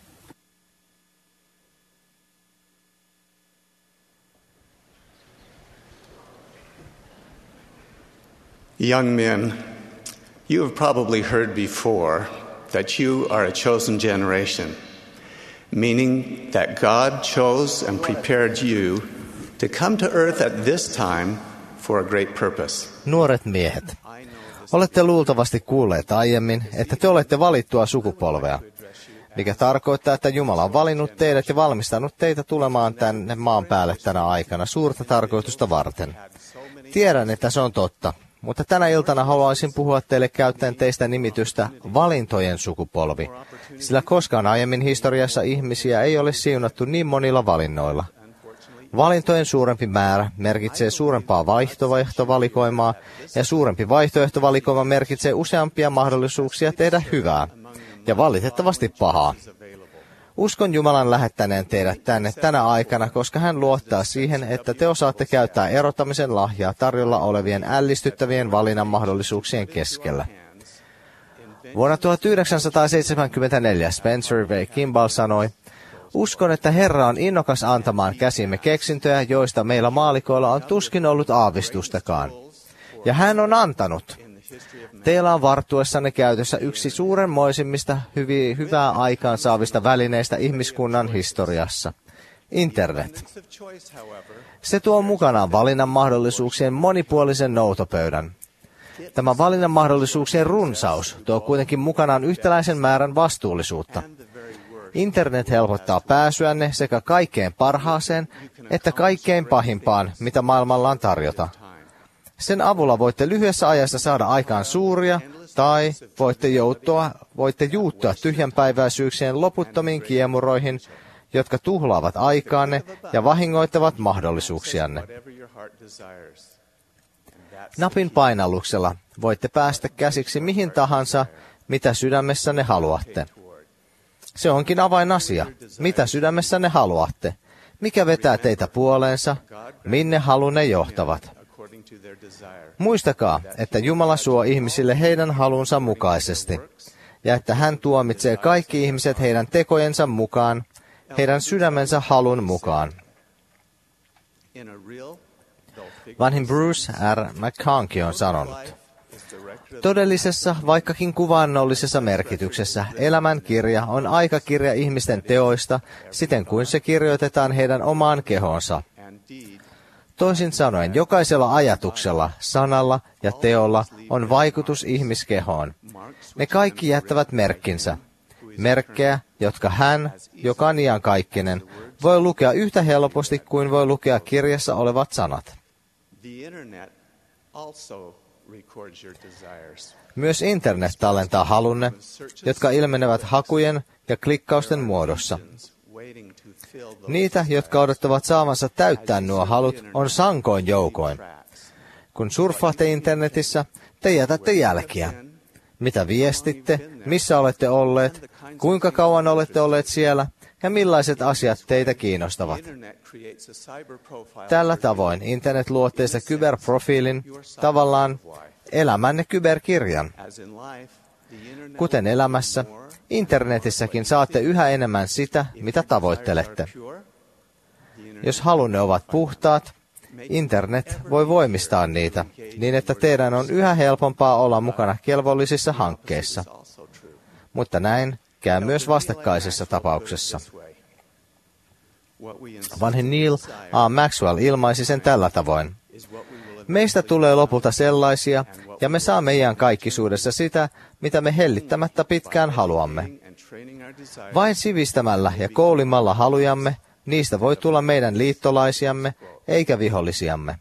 Young men, you have probably heard before that you are a chosen generation, meaning that God chose and prepared you to come to earth at this time for a great purpose. Nuoret miehet, olette luultavasti kuulleet aiemmin, että te olette valittua sukupolvea, mikä tarkoittaa, että Jumala on valinnut teidät ja valmistanut teitä tulemaan tänne maan päälle tänä aikana suurta tarkoitusta varten. Tiedän, että se on totta. Mutta tänä iltana haluaisin puhua teille käyttäen teistä nimitystä valintojen sukupolvi, sillä koskaan aiemmin historiassa ihmisiä ei ole siunattu niin monilla valinnoilla. Valintojen suurempi määrä merkitsee suurempaa vaihtoehtovalikoimaa, ja suurempi vaihtoehtovalikoima merkitsee useampia mahdollisuuksia tehdä hyvää, ja valitettavasti pahaa. Uskon Jumalan lähettäneen teidät tänne tänä aikana, koska hän luottaa siihen, että te osaatte käyttää erottamisen lahjaa tarjolla olevien ällistyttävien valinnan mahdollisuuksien keskellä. Vuonna 1974 Spencer V. Kimball sanoi, uskon, että Herra on innokas antamaan käsimme keksintöjä, joista meillä maalikoilla on tuskin ollut aavistustakaan. Ja hän on antanut. Teillä on varttuessanne käytössä yksi suurenmoisimmista hyvää aikaan saavista välineistä ihmiskunnan historiassa. Internet. Se tuo mukanaan valinnan mahdollisuuksien monipuolisen noutopöydän. Tämä valinnan mahdollisuuksien runsaus tuo kuitenkin mukanaan yhtäläisen määrän vastuullisuutta. Internet helpottaa pääsyänne sekä kaikkein parhaaseen että kaikkein pahimpaan, mitä maailmalla on tarjota. Sen avulla voitte lyhyessä ajassa saada aikaan suuria, tai voitte juuttua tyhjänpäiväisyyksien loputtomiin kiemuroihin, jotka tuhlaavat aikaanne ja vahingoittavat mahdollisuuksianne. Napin painalluksella voitte päästä käsiksi mihin tahansa, mitä sydämessänne haluatte. Se onkin avainasia. Mitä sydämessänne haluatte? Mikä vetää teitä puoleensa? Minne halunne johtavat? Muistakaa, että Jumala suo ihmisille heidän halunsa mukaisesti, ja että hän tuomitsee kaikki ihmiset heidän tekojensa mukaan, heidän sydämensä halun mukaan. Vanhin Bruce R. McConkie on sanonut, todellisessa, vaikkakin kuvannollisessa merkityksessä, elämän kirja on aikakirja ihmisten teoista, siten kuin se kirjoitetaan heidän omaan kehoonsa. Toisin sanoen, jokaisella ajatuksella, sanalla ja teolla on vaikutus ihmiskehoon. Ne kaikki jättävät merkkinsä. Merkkejä, jotka hän, joka on iankaikkinen, voi lukea yhtä helposti kuin voi lukea kirjassa olevat sanat. Myös internet tallentaa halunne, jotka ilmenevät hakujen ja klikkausten muodossa. Niitä, jotka odottavat saavansa täyttää nuo halut, on sankoin joukoin. Kun surffaatte internetissä, te jätätte jälkiä. Mitä viestitte, missä olette olleet, kuinka kauan olette olleet siellä ja millaiset asiat teitä kiinnostavat. Tällä tavoin internet luo teistä kyberprofiilin, tavallaan elämänne kyberkirjan. Kuten elämässä, internetissäkin saatte yhä enemmän sitä, mitä tavoittelette. Jos halunne ovat puhtaat, internet voi voimistaa niitä, niin että teidän on yhä helpompaa olla mukana kelvollisissa hankkeissa. Mutta näin käy myös vastakkaisessa tapauksessa. Vanhin Neil A. Maxwell ilmaisi sen tällä tavoin. Meistä tulee lopulta sellaisia, ja me saamme iankaikkisuudessa sitä, mitä me hellittämättä pitkään haluamme. Vain sivistämällä ja koulimalla halujamme, niistä voi tulla meidän liittolaisiamme, eikä vihollisiamme.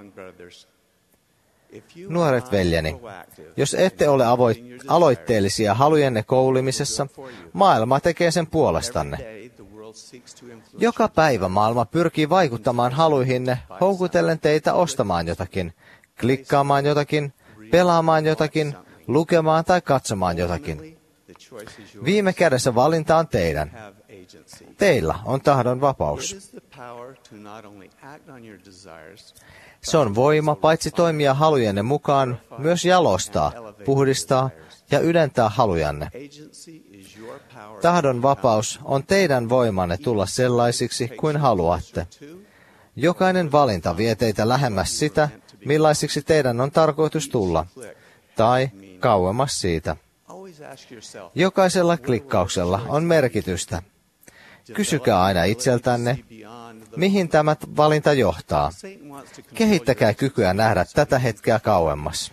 Nuoret veljeni, jos ette ole aloitteellisia halujenne koulimisessa, maailma tekee sen puolestanne. Joka päivä maailma pyrkii vaikuttamaan haluihinne, houkutellen teitä ostamaan jotakin, klikkaamaan jotakin, pelaamaan jotakin, lukemaan tai katsomaan jotakin. Viime kädessä valinta on teidän. Teillä on tahdon vapaus. Se on voima paitsi toimia halujenne mukaan, myös jalostaa, puhdistaa ja ydentää halujanne. Tahdon vapaus on teidän voimanne tulla sellaisiksi kuin haluatte. Jokainen valinta vie teitä lähemmäs sitä, millaisiksi teidän on tarkoitus tulla, tai kauemmas siitä. Jokaisella klikkauksella on merkitystä. Kysykää aina itseltänne, mihin tämä valinta johtaa. Kehittäkää kykyä nähdä tätä hetkeä kauemmas.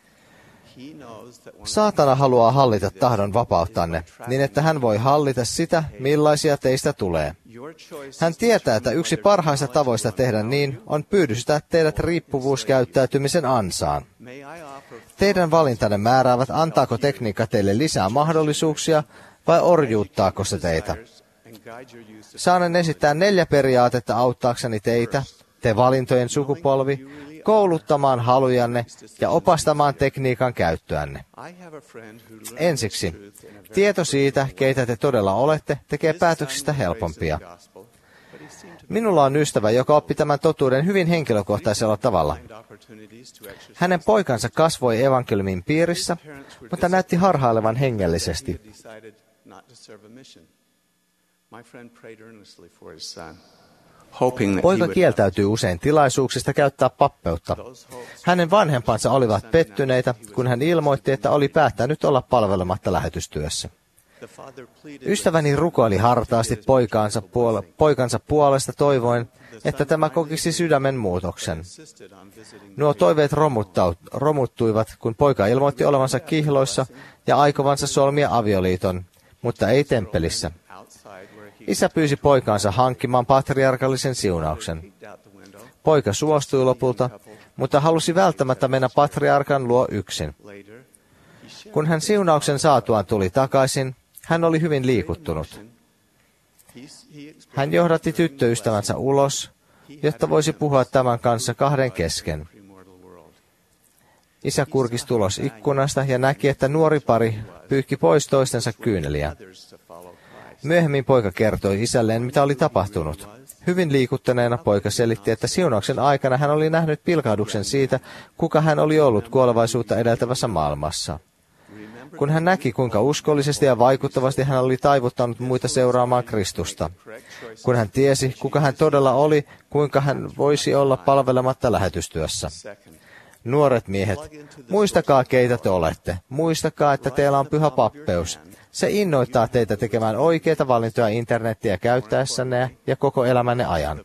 Saatana haluaa hallita tahdon vapauttanne, niin että hän voi hallita sitä, millaisia teistä tulee. Hän tietää, että yksi parhaista tavoista tehdä niin on pyydystää teidät riippuvuuskäyttäytymisen ansaan. Teidän valintanne määräävät, antaako tekniikka teille lisää mahdollisuuksia vai orjuuttaako se teitä. Saanen esittää 4 periaatetta auttaakseni teitä, te valintojen sukupolvi, kouluttamaan halujanne ja opastamaan tekniikan käyttöänne. Ensiksi, tieto siitä, keitä te todella olette, tekee päätöksistä helpompia. Minulla on ystävä, joka oppi tämän totuuden hyvin henkilökohtaisella tavalla. Hänen poikansa kasvoi evankeliumin piirissä, mutta näytti harhailevan hengellisesti. Poika kieltäytyy usein tilaisuuksista käyttää pappeutta. Hänen vanhempansa olivat pettyneitä, kun hän ilmoitti, että oli päättänyt olla palvelematta lähetystyössä. Ystäväni rukoili hartaasti poikansa puolesta toivoen, että tämä kokisi sydämen muutoksen. Nuo toiveet romuttuivat, kun poika ilmoitti olevansa kihloissa ja aikovansa solmia avioliiton, mutta ei temppelissä. Isä pyysi poikaansa hankkimaan patriarkallisen siunauksen. Poika suostui lopulta, mutta halusi välttämättä mennä patriarkan luo yksin. Kun hän siunauksen saatuaan tuli takaisin, hän oli hyvin liikuttunut. Hän johdatti tyttöystävänsä ulos, jotta voisi puhua tämän kanssa kahden kesken. Isä kurkisi ulos ikkunasta ja näki, että nuori pari pyyhki pois toistensa kyyneliä. Myöhemmin poika kertoi isälleen, mitä oli tapahtunut. Hyvin liikuttuneena poika selitti, että siunauksen aikana hän oli nähnyt pilkahduksen siitä, kuka hän oli ollut kuolevaisuutta edeltävässä maailmassa. Kun hän näki, kuinka uskollisesti ja vaikuttavasti hän oli taivuttanut muita seuraamaan Kristusta. Kun hän tiesi, kuka hän todella oli, kuinka hän voisi olla palvelematta lähetystyössä. Nuoret miehet, muistakaa keitä te olette. Muistakaa, että teillä on pyhä pappeus. Se innoittaa teitä tekemään oikeita valintoja internettiä käyttäessänne ja koko elämänne ajan.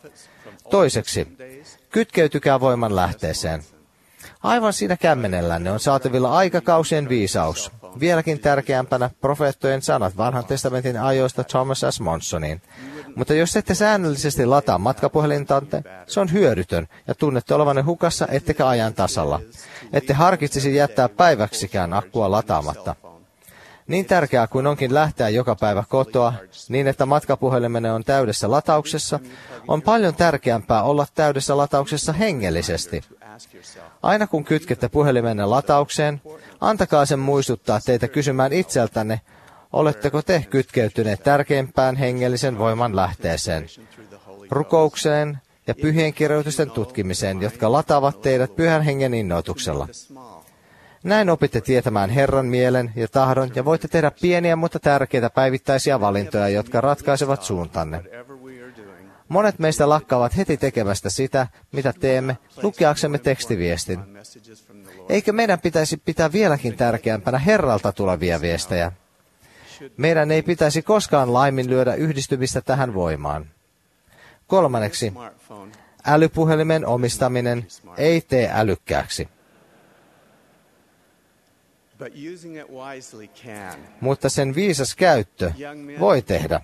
Toiseksi, kytkeytykää voiman lähteeseen. Aivan siinä kämmenellänne on saatavilla aikakausien viisaus. Vieläkin tärkeämpänä profeettojen sanat vanhan testamentin ajoista Thomas S. Monsoniin. Mutta jos ette säännöllisesti lataa matkapuhelintanne, se on hyödytön ja tunnette olevanne hukassa ettekä ajan tasalla. Ette harkitsisi jättää päiväksikään akkua lataamatta. Niin tärkeää kuin onkin lähteä joka päivä kotoa, niin että matkapuhelimenne on täydessä latauksessa, on paljon tärkeämpää olla täydessä latauksessa hengellisesti. Aina kun kytkette puhelimenne lataukseen, antakaa sen muistuttaa teitä kysymään itseltänne, oletteko te kytkeytyneet tärkeimpään hengellisen voiman lähteeseen, rukoukseen ja pyhien kirjoitusten tutkimiseen, jotka lataavat teidät pyhän hengen innoituksella. Näin opitte tietämään Herran mielen ja tahdon ja voitte tehdä pieniä, mutta tärkeitä päivittäisiä valintoja, jotka ratkaisevat suuntanne. Monet meistä lakkaavat heti tekemästä sitä, mitä teemme, lukeaksemme tekstiviestin. Eikö meidän pitäisi pitää vieläkin tärkeämpänä Herralta tulevia viestejä? Meidän ei pitäisi koskaan laiminlyödä yhdistymistä tähän voimaan. Kolmanneksi, älypuhelimen omistaminen ei tee älykkääksi. Mutta sen viisas käyttö voi tehdä.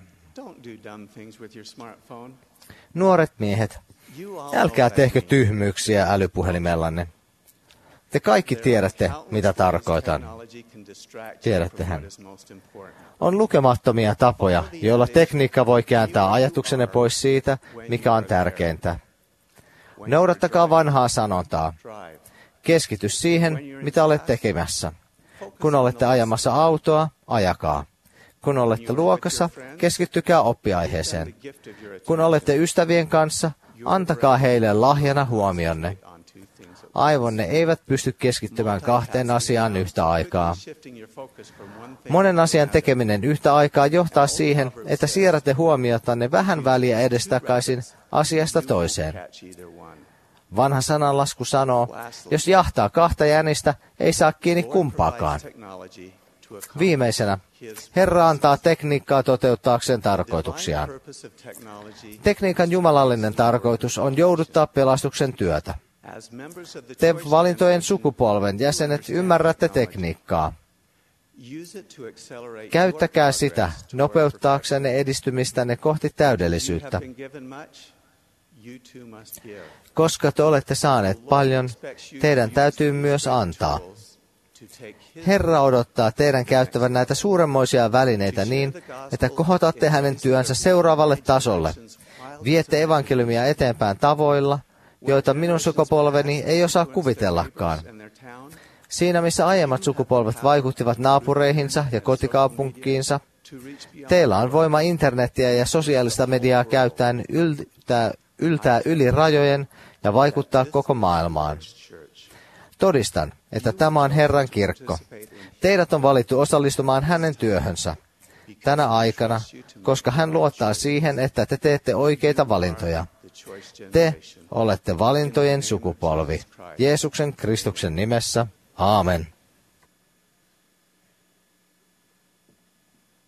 Nuoret miehet, älkää tehkö tyhmyyksiä älypuhelimellanne. Te kaikki tiedätte, mitä tarkoitan. Tiedättehän. On lukemattomia tapoja, joilla tekniikka voi kääntää ajatuksenne pois siitä, mikä on tärkeintä. Noudattakaa vanhaa sanontaa. Keskity siihen, mitä olet tekemässä. Kun olette ajamassa autoa, ajakaa. Kun olette luokassa, keskittykää oppiaiheeseen. Kun olette ystävien kanssa, antakaa heille lahjana huomionne. Aivonne eivät pysty keskittymään kahteen asiaan yhtä aikaa. Monen asian tekeminen yhtä aikaa johtaa siihen, että siirrätte huomiotanne vähän väliä edestakaisin asiasta toiseen. Vanha sananlasku sanoo, jos jahtaa kahta jänistä, ei saa kiinni kumpaakaan. Viimeisenä, Herra antaa tekniikkaa toteuttaakseen tarkoituksiaan. Tekniikan jumalallinen tarkoitus on jouduttaa pelastuksen työtä. Te valintojen sukupolven jäsenet ymmärrätte tekniikkaa. Käyttäkää sitä nopeuttaaksenne edistymistänne kohti täydellisyyttä. Koska te olette saaneet paljon, teidän täytyy myös antaa. Herra odottaa teidän käyttävän näitä suuremmoisia välineitä niin, että kohotatte hänen työnsä seuraavalle tasolle. Viette evankeliumia eteenpäin tavoilla, joita minun sukupolveni ei osaa kuvitellakaan. Siinä, missä aiemmat sukupolvet vaikuttivat naapureihinsa ja kotikaupunkiinsa, teillä on voima internettiä ja sosiaalista mediaa käyttäen yltää yli rajojen ja vaikuttaa koko maailmaan. Todistan, että tämä on Herran kirkko. Teidät on valittu osallistumaan hänen työhönsä tänä aikana, koska hän luottaa siihen, että te teette oikeita valintoja. Te olette valintojen sukupolvi. Jeesuksen Kristuksen nimessä. Aamen.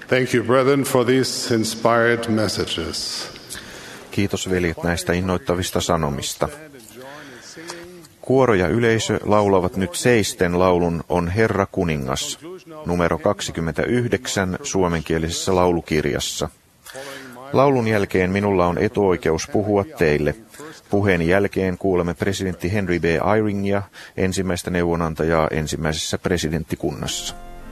Thank you, brethren, for these inspired messages. Kiitos veljet näistä innoittavista sanomista. Kuoro ja yleisö laulavat nyt seisten laulun On Herra kuningas, numero 29 suomenkielisessä laulukirjassa. Laulun jälkeen minulla on etuoikeus puhua teille. Puheen jälkeen kuulemme presidentti Henry B. Eyringia, ensimmäistä neuvonantajaa ensimmäisessä presidenttikunnassa.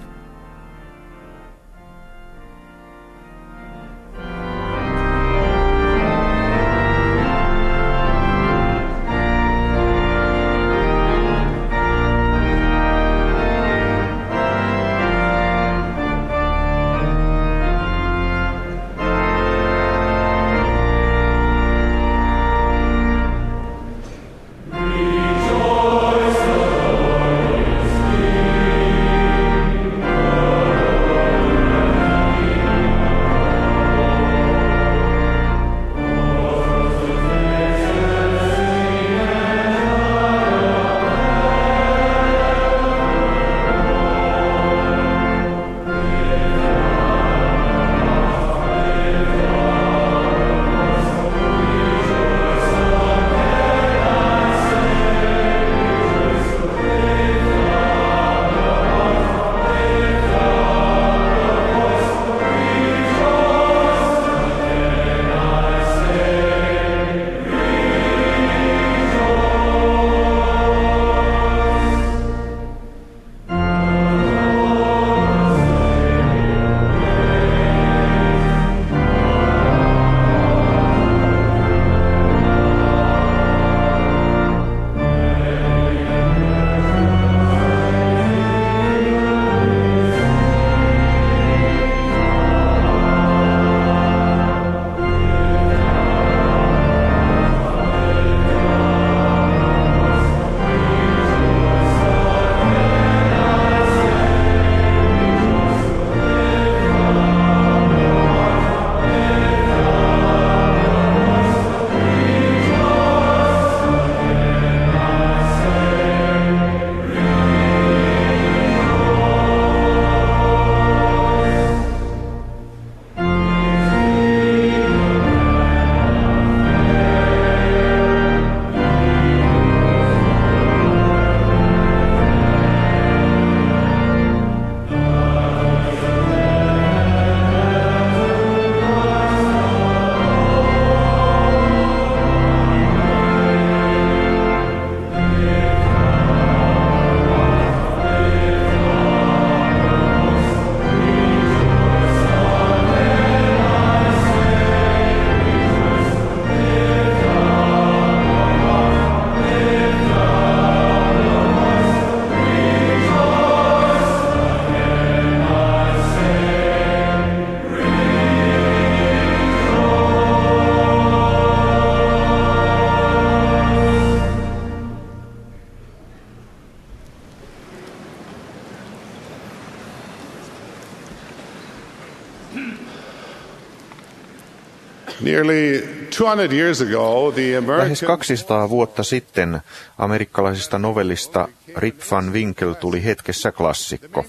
Lähes 200 vuotta sitten amerikkalaisesta novellista Rip Van Winkle tuli hetkessä klassikko.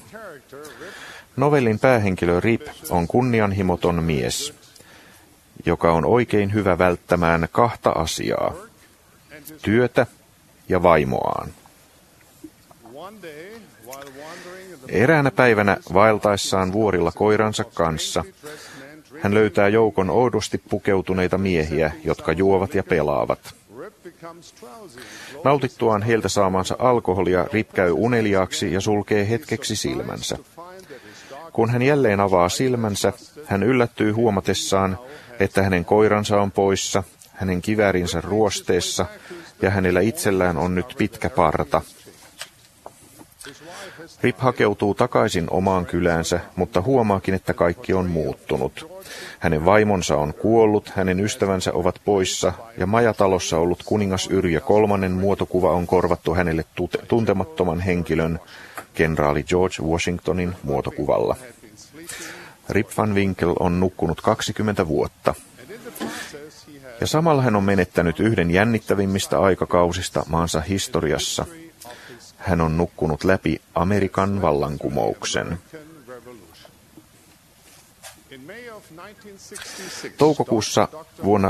Novellin päähenkilö Rip on kunnianhimoton mies, joka on oikein hyvä välttämään kahta asiaa, työtä ja vaimoaan. Eräänä päivänä vaeltaessaan vuorilla koiransa kanssa hän löytää joukon oudosti pukeutuneita miehiä, jotka juovat ja pelaavat. Nautittuaan heiltä saamansa alkoholia Rip käy uneliaaksi ja sulkee hetkeksi silmänsä. Kun hän jälleen avaa silmänsä, hän yllättyy huomatessaan, että hänen koiransa on poissa, hänen kiväärinsä ruosteessa ja hänellä itsellään on nyt pitkä parta. Rip hakeutuu takaisin omaan kyläänsä, mutta huomaakin, että kaikki on muuttunut. Hänen vaimonsa on kuollut, hänen ystävänsä ovat poissa ja majatalossa ollut kuningas Yrjö III muotokuva on korvattu hänelle tuntemattoman henkilön, kenraali George Washingtonin muotokuvalla. Rip Van Winkle on nukkunut 20 vuotta. Ja samalla hän on menettänyt yhden jännittävimmistä aikakausista maansa historiassa. Hän on nukkunut läpi Amerikan vallankumouksen. Toukokuussa vuonna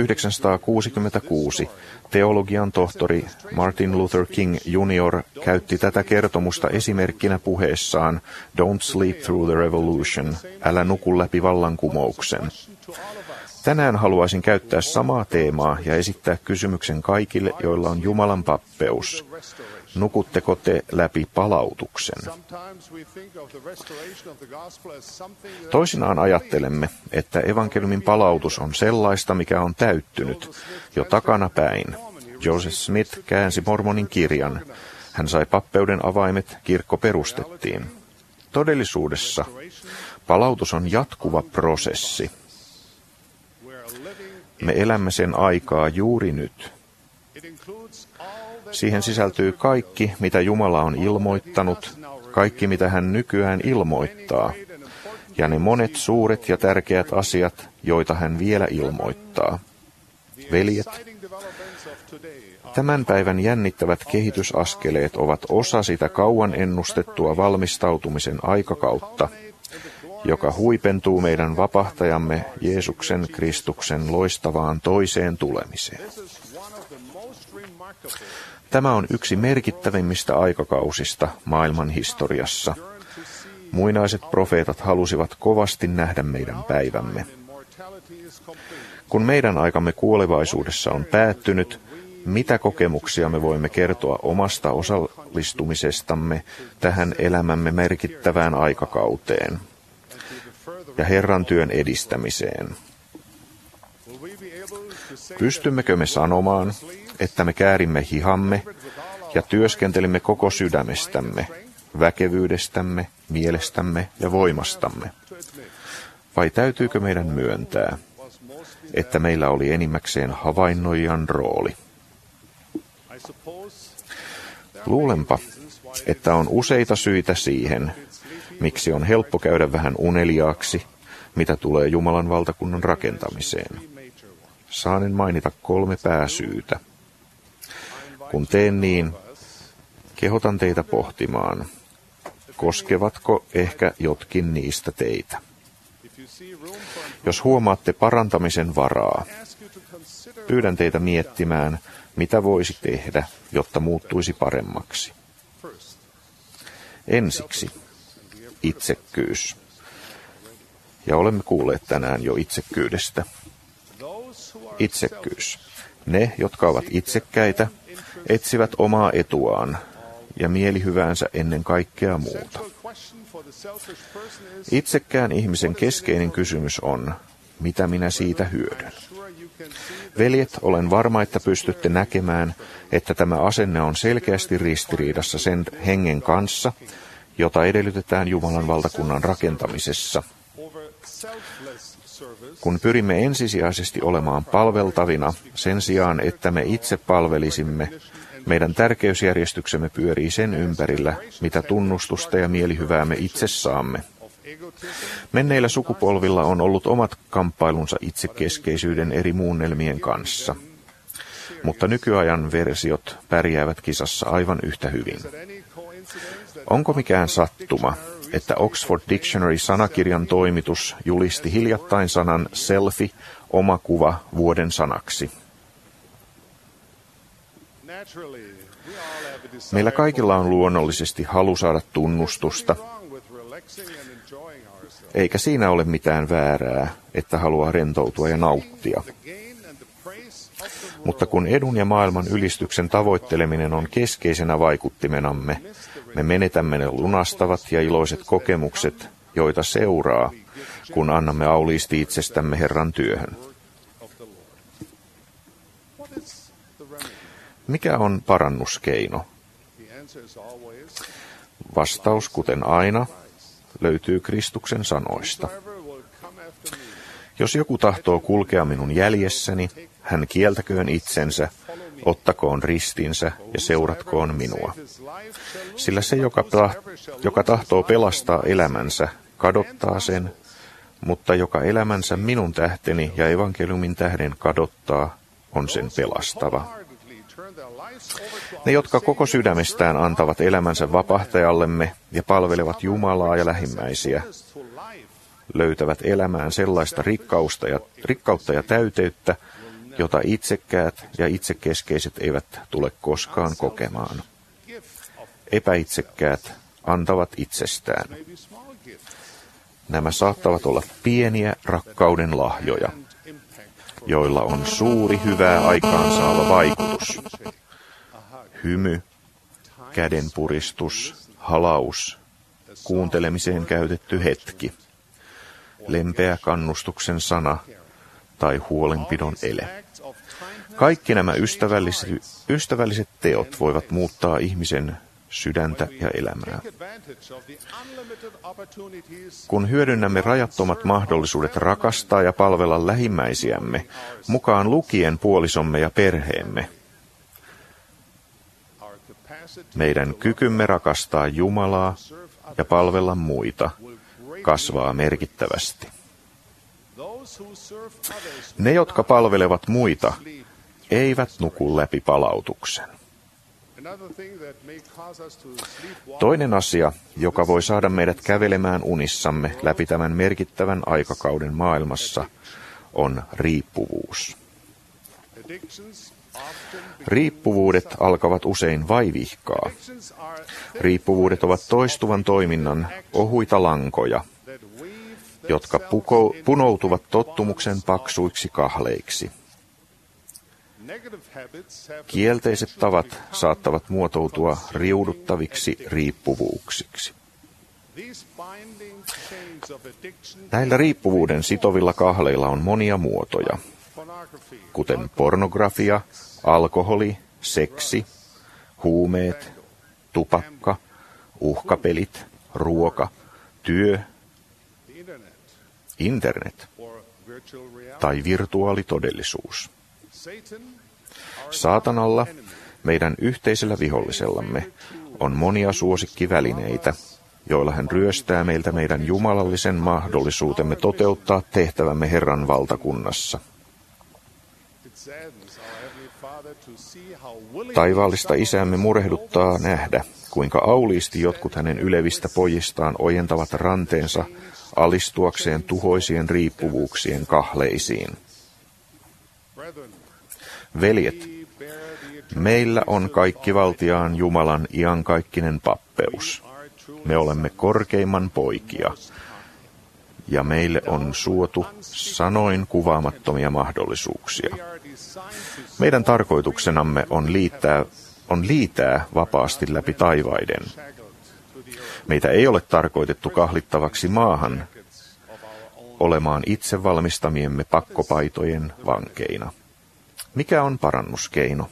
1966 teologian tohtori Martin Luther King Jr. käytti tätä kertomusta esimerkkinä puheessaan Don't Sleep Through the Revolution, älä nuku läpi vallankumouksen. Tänään haluaisin käyttää samaa teemaa ja esittää kysymyksen kaikille, joilla on Jumalan pappeus. Nukutteko te läpi palautuksen? Toisinaan ajattelemme, että evankeliumin palautus on sellaista, mikä on täyttynyt jo takanapäin. Joseph Smith käänsi Mormonin kirjan. Hän sai pappeuden avaimet, kirkko perustettiin. Todellisuudessa palautus on jatkuva prosessi. Me elämme sen aikaa juuri nyt. Siihen sisältyy kaikki, mitä Jumala on ilmoittanut, kaikki, mitä hän nykyään ilmoittaa, ja ne monet suuret ja tärkeät asiat, joita hän vielä ilmoittaa. Veljet, tämän päivän jännittävät kehitysaskeleet ovat osa sitä kauan ennustettua valmistautumisen aikakautta, joka huipentuu meidän vapahtajamme Jeesuksen Kristuksen loistavaan toiseen tulemiseen. Tämä on yksi merkittävimmistä aikakausista maailman historiassa. Muinaiset profeetat halusivat kovasti nähdä meidän päivämme. Kun meidän aikamme kuolevaisuudessa on päättynyt, mitä kokemuksia me voimme kertoa omasta osallistumisestamme tähän elämämme merkittävään aikakauteen ja Herran työn edistämiseen? Pystymmekö me sanomaan, että me käärimme hihamme ja työskentelimme koko sydämestämme, väkevyydestämme, mielestämme ja voimastamme? Vai täytyykö meidän myöntää, että meillä oli enimmäkseen havainnoijan rooli? Luulenpa, että on useita syitä siihen, miksi on helppo käydä vähän uneliaaksi, mitä tulee Jumalan valtakunnan rakentamiseen. Saanen mainita 3 pääsyytä. Kun teen niin, kehotan teitä pohtimaan, koskevatko ehkä jotkin niistä teitä. Jos huomaatte parantamisen varaa, pyydän teitä miettimään, mitä voisi tehdä, jotta muuttuisi paremmaksi. Ensiksi itsekkyys. Ja olemme kuulleet tänään jo itsekkyydestä. Itsekkyys. Ne, jotka ovat itsekkäitä, etsivät omaa etuaan ja mielihyväänsä ennen kaikkea muuta. Itsekkään ihmisen keskeinen kysymys on, mitä minä siitä hyödyn. Veljet, olen varma, että pystytte näkemään, että tämä asenne on selkeästi ristiriidassa sen hengen kanssa, jota edellytetään Jumalan valtakunnan rakentamisessa. Kun pyrimme ensisijaisesti olemaan palveltavina sen sijaan, että me itse palvelisimme, meidän tärkeysjärjestyksemme pyörii sen ympärillä, mitä tunnustusta ja mielihyvää me itse saamme. Menneillä sukupolvilla on ollut omat kamppailunsa itsekeskeisyyden eri muunnelmien kanssa, mutta nykyajan versiot pärjäävät kisassa aivan yhtä hyvin. Onko mikään sattuma, että Oxford Dictionary-sanakirjan toimitus julisti hiljattain sanan selfie, oma kuva, vuoden sanaksi? Meillä kaikilla on luonnollisesti halu saada tunnustusta, eikä siinä ole mitään väärää, että haluaa rentoutua ja nauttia. Mutta kun edun ja maailman ylistyksen tavoitteleminen on keskeisenä vaikuttimenamme, me menetämme ne lunastavat ja iloiset kokemukset, joita seuraa, kun annamme auliisti itsestämme Herran työhön. Mikä on parannuskeino? Vastaus, kuten aina, löytyy Kristuksen sanoista. Jos joku tahtoo kulkea minun jäljessäni, hän kieltäköön itsensä, ottakoon ristinsä ja seuratkoon minua. Sillä se, joka tahtoo pelastaa elämänsä, kadottaa sen, mutta joka elämänsä minun tähteni ja evankeliumin tähden kadottaa, on sen pelastava. Ne, jotka koko sydämestään antavat elämänsä vapahtajallemme ja palvelevat Jumalaa ja lähimmäisiä, löytävät elämään sellaista rikkautta ja täyteyttä, jota itsekkäät ja itsekeskeiset eivät tule koskaan kokemaan. Epäitsekkäät antavat itsestään. Nämä saattavat olla pieniä rakkauden lahjoja, joilla on suuri hyvää aikaansaava vaikutus. Hymy, kädenpuristus, halaus, kuuntelemiseen käytetty hetki, lempeä kannustuksen sana tai huolenpidon ele. Kaikki nämä ystävälliset teot voivat muuttaa ihmisen sydäntä ja elämää. Kun hyödynnämme rajattomat mahdollisuudet rakastaa ja palvella lähimmäisiämme, mukaan lukien puolisomme ja perheemme, meidän kykymme rakastaa Jumalaa ja palvella muita kasvaa merkittävästi. Ne, jotka palvelevat muita, eivät nuku läpi palautuksen. Toinen asia, joka voi saada meidät kävelemään unissamme läpi tämän merkittävän aikakauden maailmassa, on riippuvuus. Riippuvuudet alkavat usein vaivihkaa. Riippuvuudet ovat toistuvan toiminnan ohuita lankoja, jotka punoutuvat tottumuksen paksuiksi kahleiksi. Kielteiset tavat saattavat muotoutua riuduttaviksi riippuvuuksiksi. Näillä riippuvuuden sitovilla kahleilla on monia muotoja, kuten pornografia, alkoholi, seksi, huumeet, tupakka, uhkapelit, ruoka, työ, internet tai virtuaalitodellisuus. Saatanalla, meidän yhteisellä vihollisellamme, on monia suosikkivälineitä, joilla hän ryöstää meiltä meidän jumalallisen mahdollisuutemme toteuttaa tehtävämme Herran valtakunnassa. Taivaallista Isäämme murehduttaa nähdä, kuinka auliisti jotkut hänen ylevistä pojistaan ojentavat ranteensa alistuakseen tuhoisien riippuvuuksien kahleisiin. Veljet, meillä on kaikkivaltiaan Jumalan iankaikkinen pappeus. Me olemme korkeimman poikia, ja meille on suotu sanoin kuvaamattomia mahdollisuuksia. Meidän tarkoituksenamme on liitää vapaasti läpi taivaiden. Meitä ei ole tarkoitettu kahlittavaksi maahan olemaan itse valmistamiemme pakkopaitojen vankeina. Mikä on parannuskeino?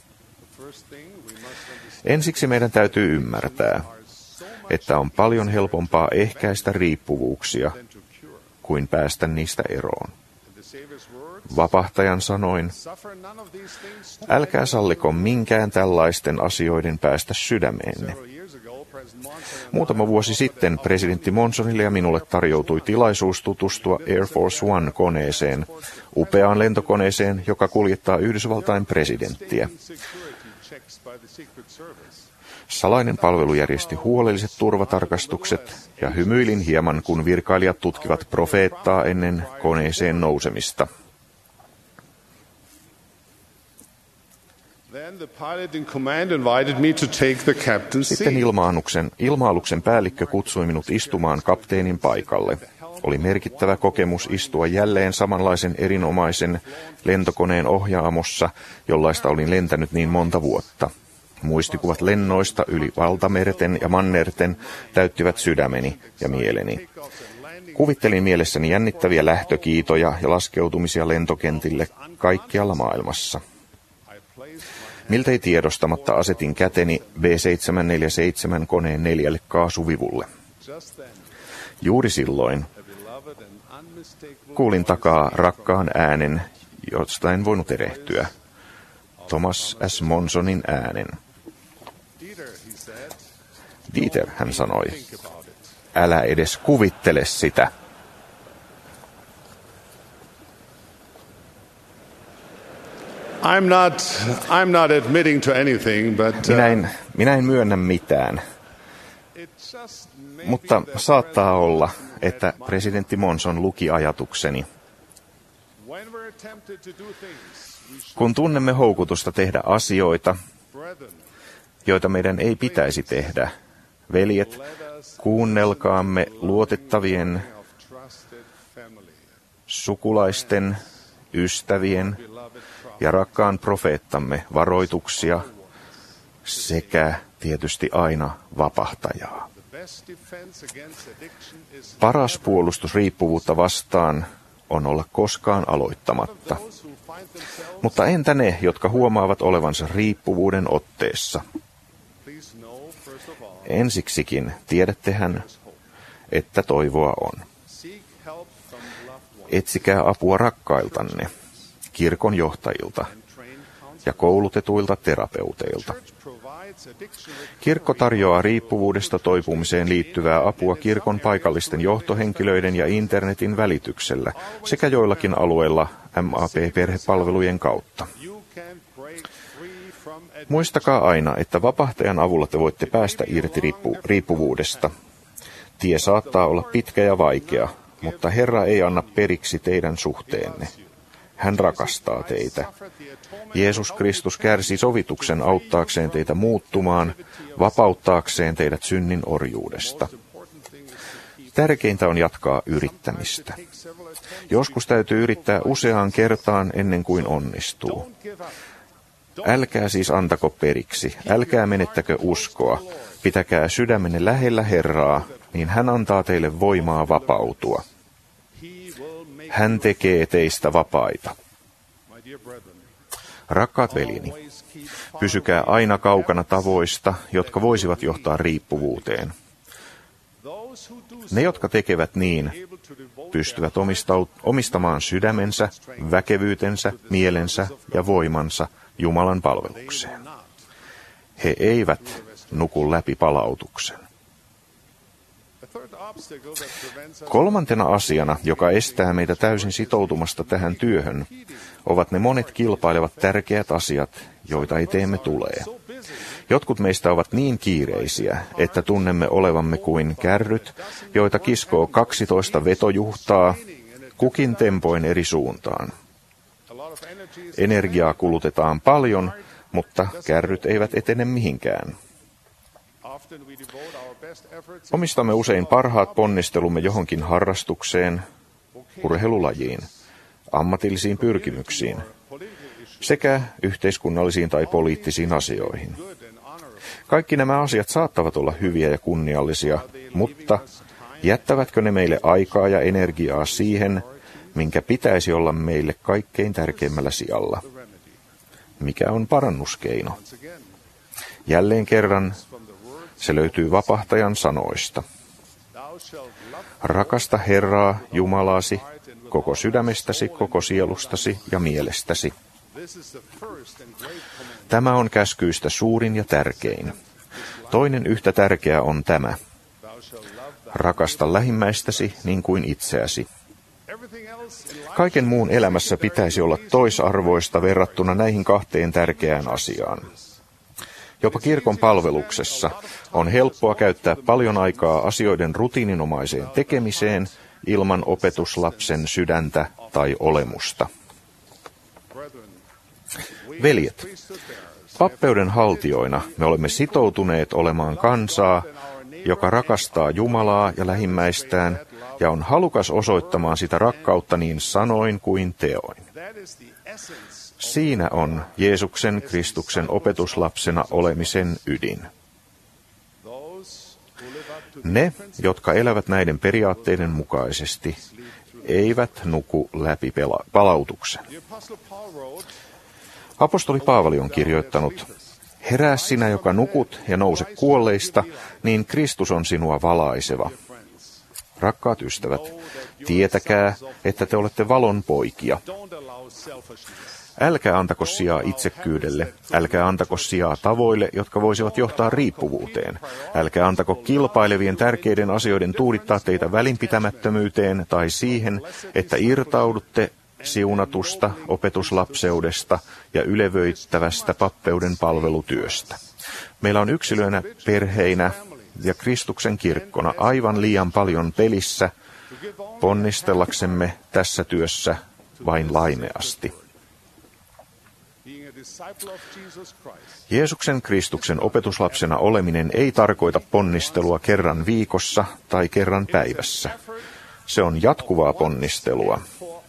Ensiksi meidän täytyy ymmärtää, että on paljon helpompaa ehkäistä riippuvuuksia kuin päästä niistä eroon. Vapahtajan sanoin, älkää salliko minkään tällaisten asioiden päästä sydämeenne. Muutama vuosi sitten presidentti Monsonille ja minulle tarjoutui tilaisuus tutustua Air Force One-koneeseen, upeaan lentokoneeseen, joka kuljettaa Yhdysvaltain presidenttiä. Salainen palvelu järjesti huolelliset turvatarkastukset ja hymyilin hieman, kun virkailijat tutkivat profeettaa ennen koneeseen nousemista. Sitten ilma-aluksen päällikkö kutsui minut istumaan kapteenin paikalle. Oli merkittävä kokemus istua jälleen samanlaisen erinomaisen lentokoneen ohjaamossa, jollaista olin lentänyt niin monta vuotta. Muistikuvat lennoista yli valtamerten ja mannerten täyttivät sydämeni ja mieleni. Kuvittelin mielessäni jännittäviä lähtökiitoja ja laskeutumisia lentokentille kaikkialla maailmassa. Miltei tiedostamatta asetin käteni B-747 koneen 4 kaasuvivulle. Juuri silloin kuulin takaa rakkaan äänen, josta en voinut erehtyä. Thomas S. Monsonin äänen. Dieter, hän sanoi, älä edes kuvittele sitä. I'm not admitting to anything, but Minä en myönnä mitään, mutta saattaa olla, että presidentti Monson luki ajatukseni. Kun tunnemme houkutusta tehdä asioita, joita meidän ei pitäisi tehdä, veljet, kuunnelkaamme luotettavien sukulaisten, ystävien ja rakkaan profeettamme varoituksia sekä tietysti aina vapahtajaa. Paras puolustus riippuvuutta vastaan on olla koskaan aloittamatta. Mutta entä ne, jotka huomaavat olevansa riippuvuuden otteessa? Ensiksikin tiedättehän, että toivoa on. Etsikää apua rakkailtanne, kirkon johtajilta ja koulutetuilta terapeuteilta. Kirkko tarjoaa riippuvuudesta toipumiseen liittyvää apua kirkon paikallisten johtohenkilöiden ja internetin välityksellä sekä joillakin alueilla MAP-perhepalvelujen kautta. Muistakaa aina, että vapahtajan avulla te voitte päästä irti riippuvuudesta. Tie saattaa olla pitkä ja vaikea, mutta Herra ei anna periksi teidän suhteenne. Hän rakastaa teitä. Jeesus Kristus kärsi sovituksen auttaakseen teitä muuttumaan, vapauttaakseen teidät synnin orjuudesta. Tärkeintä on jatkaa yrittämistä. Joskus täytyy yrittää useaan kertaan ennen kuin onnistuu. Älkää siis antako periksi, älkää menettäkö uskoa, pitäkää sydämenne lähellä Herraa, niin hän antaa teille voimaa vapautua. Hän tekee teistä vapaita. Rakkaat veljeni, pysykää aina kaukana tavoista, jotka voisivat johtaa riippuvuuteen. Ne, jotka tekevät niin, pystyvät omistamaan sydämensä, väkevyytensä, mielensä ja voimansa Jumalan palvelukseen. He eivät nuku läpi palautuksen. Kolmantena asiana, joka estää meitä täysin sitoutumasta tähän työhön, ovat ne monet kilpailevat tärkeät asiat, joita eteemme tulee. Jotkut meistä ovat niin kiireisiä, että tunnemme olevamme kuin kärryt, joita kiskoo 12 vetojuhtaa, kukin tempoin eri suuntaan. Energiaa kulutetaan paljon, mutta kärryt eivät etene mihinkään. Omistamme usein parhaat ponnistelumme johonkin harrastukseen, urheilulajiin, ammatillisiin pyrkimyksiin sekä yhteiskunnallisiin tai poliittisiin asioihin. Kaikki nämä asiat saattavat olla hyviä ja kunniallisia, mutta jättävätkö ne meille aikaa ja energiaa siihen, minkä pitäisi olla meille kaikkein tärkeimmällä sijalla? Mikä on parannuskeino? Jälleen kerran se löytyy vapahtajan sanoista. Rakasta Herraa, Jumalasi, koko sydämestäsi, koko sielustasi ja mielestäsi. Tämä on käskyistä suurin ja tärkein. Toinen yhtä tärkeä on tämä. Rakasta lähimmäistäsi niin kuin itseäsi. Kaiken muun elämässä pitäisi olla toisarvoista verrattuna näihin kahteen tärkeään asiaan. Jopa kirkon palveluksessa on helppoa käyttää paljon aikaa asioiden rutiininomaiseen tekemiseen ilman opetuslapsen sydäntä tai olemusta. Veljet, pappeuden haltijoina me olemme sitoutuneet olemaan kansaa, joka rakastaa Jumalaa ja lähimmäistään ja on halukas osoittamaan sitä rakkautta niin sanoin kuin teoin. Siinä on Jeesuksen Kristuksen opetuslapsena olemisen ydin. Ne, jotka elävät näiden periaatteiden mukaisesti, eivät nuku läpi palautuksen. Apostoli Paavali on kirjoittanut, herää sinä, joka nukut ja nouse kuolleista, niin Kristus on sinua valaiseva. Rakkaat ystävät, tietäkää, että te olette valon poikia. Älkää antako sijaa itsekkyydelle, älkää antako sijaa tavoille, jotka voisivat johtaa riippuvuuteen. Älkää antako kilpailevien tärkeiden asioiden tuudittaa teitä välinpitämättömyyteen tai siihen, että irtaudutte siunatusta opetuslapseudesta ja ylevöittävästä pappeuden palvelutyöstä. Meillä on yksilöinä, perheinä ja Kristuksen kirkkona aivan liian paljon pelissä, ponnistellaksemme tässä työssä vain laimeasti. Jeesuksen Kristuksen opetuslapsena oleminen ei tarkoita ponnistelua kerran viikossa tai kerran päivässä. Se on jatkuvaa ponnistelua.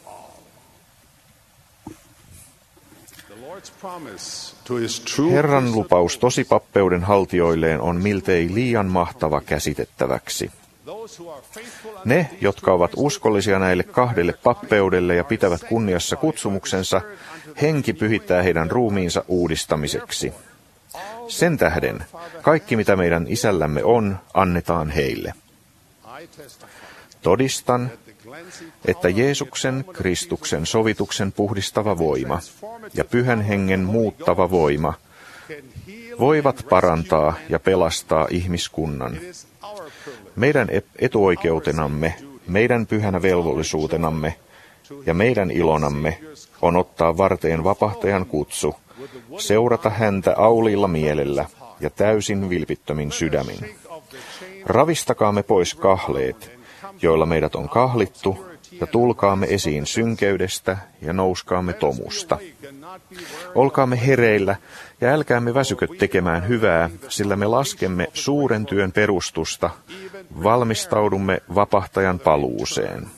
Herran lupaus tosipappeuden haltijoilleen on miltei liian mahtava käsitettäväksi. Ne, jotka ovat uskollisia näille kahdelle pappeudelle ja pitävät kunniassa kutsumuksensa, henki pyhittää heidän ruumiinsa uudistamiseksi. Sen tähden kaikki, mitä meidän isällämme on, annetaan heille. Todistan, että Jeesuksen Kristuksen sovituksen puhdistava voima ja Pyhän Hengen muuttava voima voivat parantaa ja pelastaa ihmiskunnan. Meidän etuoikeutenamme, meidän pyhänä velvollisuutenamme ja meidän ilonamme on ottaa varteen vapahtajan kutsu, seurata häntä auliilla mielellä ja täysin vilpittömin sydämin. Ravistakaamme pois kahleet, joilla meidät on kahlittu, ja tulkaamme esiin synkeydestä ja nouskaamme tomusta. Olkaamme hereillä ja älkäämme väsykö tekemään hyvää, sillä me laskemme suuren työn perustusta, valmistaudumme vapahtajan paluuseen.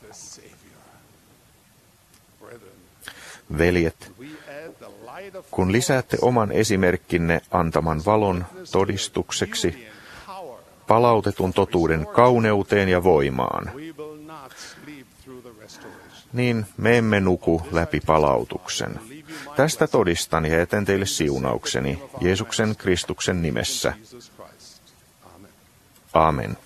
Veljet, kun lisäätte oman esimerkkinne antaman valon todistukseksi, palautetun totuuden kauneuteen ja voimaan, niin me emme nuku läpi palautuksen. Tästä todistan ja jätän teille siunaukseni Jeesuksen Kristuksen nimessä. Amen.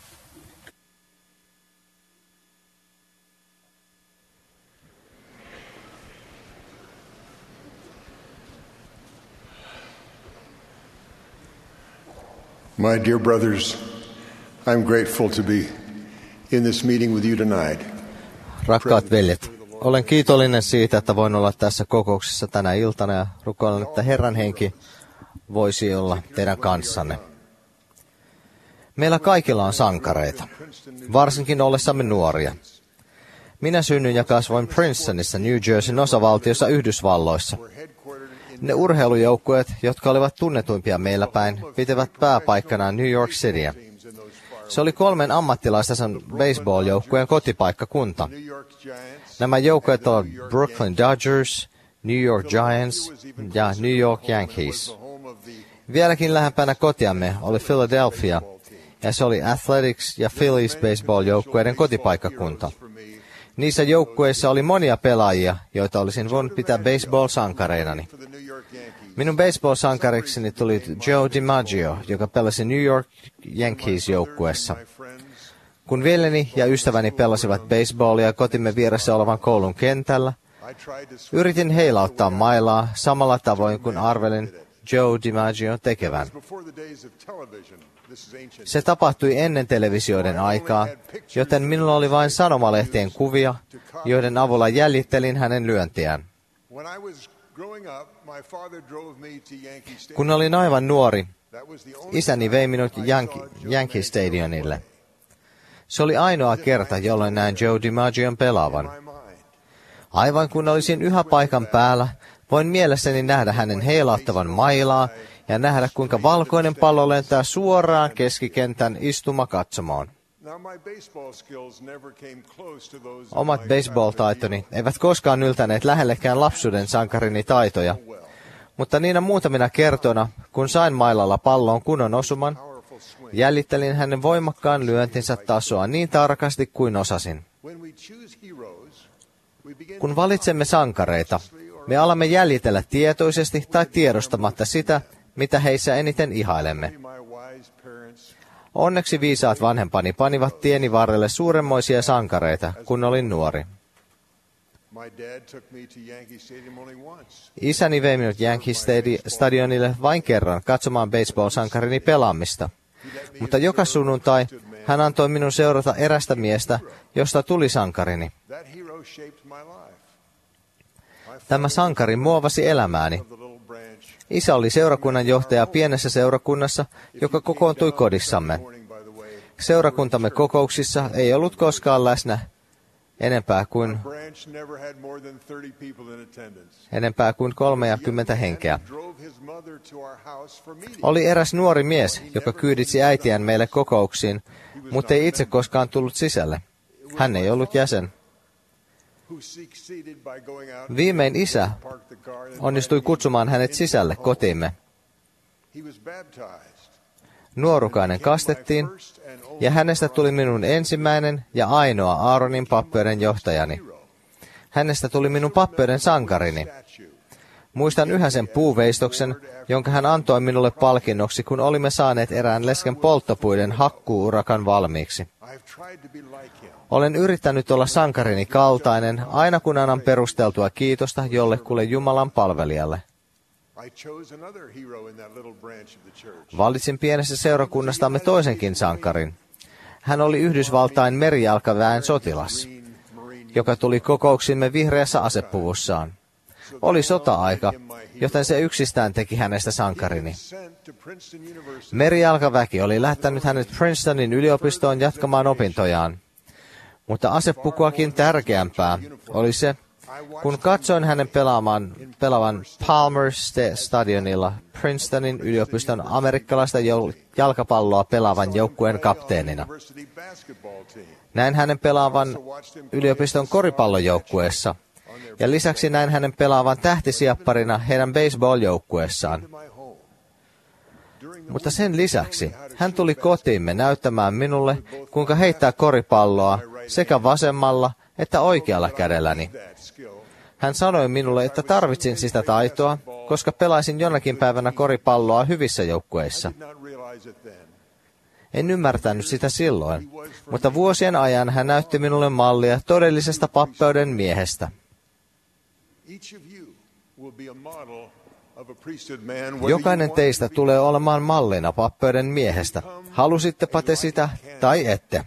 My dear brothers, I'm grateful to be in this meeting with you tonight. Rakkaat veljet, olen kiitollinen siitä, että voin olla tässä kokouksessa tänä iltana ja rukoilen, että Herran henki voisi olla teidän kanssanne. Meillä kaikilla on sankareita, varsinkin ollessamme nuoria. Minä synnyin ja kasvoin Princetonissa, New Jerseyn osavaltiossa Yhdysvalloissa. Ne urheilujoukkueet, jotka olivat tunnetuimpia meillä päin, pitävät pääpaikkanaan New York Cityä. Se oli 3 ammattilaisten baseball-joukkueen kotipaikkakunta. Nämä joukkueet ovat Brooklyn Dodgers, New York Giants ja New York Yankees. Vieläkin lähempänä kotiamme oli Philadelphia, ja se oli Athletics ja Phillies baseball-joukkueiden kotipaikkakunta. Niissä joukkueissa oli monia pelaajia, joita olisin voinut pitää baseball-sankareinani. Minun baseball-sankarikseni tuli Joe DiMaggio, joka pelasi New York Yankees-joukkueessa. Kun veljeni ja ystäväni pelasivat baseballia kotimme vieressä olevan koulun kentällä, yritin heilauttaa mailaa samalla tavoin kuin arvelin Joe DiMaggio tekevän. Se tapahtui ennen televisioiden aikaa, joten minulla oli vain sanomalehtien kuvia, joiden avulla jäljittelin hänen lyöntiään. Kun olin aivan nuori, isäni vei minut Yankee Stadionille. Se oli ainoa kerta, jolloin näin Joe DiMaggion pelaavan. Aivan kun olisin yhä paikan päällä, voin mielessäni nähdä hänen heilauttavan mailaa ja nähdä, kuinka valkoinen pallo lentää suoraan keskikentän istumakatsomoon. Omat baseball-taitoni eivät koskaan yltäneet lähellekään lapsuuden sankarini taitoja, mutta niinä muutamina kertoina, kun sain mailalla palloon kunnon osuman, jäljittelin hänen voimakkaan lyöntinsä tasoa niin tarkasti kuin osasin. Kun valitsemme sankareita, me alamme jäljitellä tietoisesti tai tiedostamatta sitä, mitä heissä eniten ihailemme. Onneksi viisaat vanhempani panivat tieni varrelle suuremmoisia sankareita, kun olin nuori. Isäni vei minut Yankee Stadionille vain kerran katsomaan baseball-sankarini pelaamista, mutta joka sunnuntai hän antoi minun seurata erästä miestä, josta tuli sankarini. Tämä sankari muovasi elämääni. Isä oli seurakunnan johtaja pienessä seurakunnassa, joka kokoontui kodissamme. Seurakuntamme kokouksissa ei ollut koskaan läsnä enempää kuin 30 henkeä. Oli eräs nuori mies, joka kyyditsi äitiään meille kokouksiin, mutta ei itse koskaan tullut sisälle. Hän ei ollut jäsen. Viimein isä onnistui kutsumaan hänet sisälle kotiimme. Nuorukainen kastettiin, ja hänestä tuli minun ensimmäinen ja ainoa Aaronin pappeuden johtajani. Hänestä tuli minun pappeuden sankarini. Muistan yhä sen puuveistoksen, jonka hän antoi minulle palkinnoksi, kun olimme saaneet erään lesken polttopuiden hakkuurakan valmiiksi. Olen yrittänyt olla sankarini kaltainen, aina kun annan perusteltua kiitosta jollekulle Jumalan palvelijalle. Valitsin pienessä seurakunnastamme toisenkin sankarin. Hän oli Yhdysvaltain merijalkaväen sotilas, joka tuli kokouksimme vihreässä asepuvussaan. Oli sota-aika, joten se yksistään teki hänestä sankarini. Merijalkaväki oli lähettänyt hänet Princetonin yliopistoon jatkamaan opintojaan. Mutta asepukuakin tärkeämpää oli se, kun katsoin hänen pelaavan Palmer Stadionilla Princetonin yliopiston amerikkalaista jalkapalloa pelaavan joukkueen kapteenina. Näin hänen pelaavan yliopiston koripallojoukkueessa, ja lisäksi näin hänen pelaavan tähtisiapparina heidän baseball-joukkueessaan. Mutta sen lisäksi hän tuli kotiimme näyttämään minulle, kuinka heittää koripalloa sekä vasemmalla että oikealla kädelläni. Hän sanoi minulle, että tarvitsin sitä taitoa, koska pelaisin jonakin päivänä koripalloa hyvissä joukkueissa. En ymmärtänyt sitä silloin, mutta vuosien ajan hän näytti minulle mallia todellisesta pappeuden miehestä. Jokainen teistä tulee olemaan mallina pappeuden miehestä, halusittepa te sitä tai ette.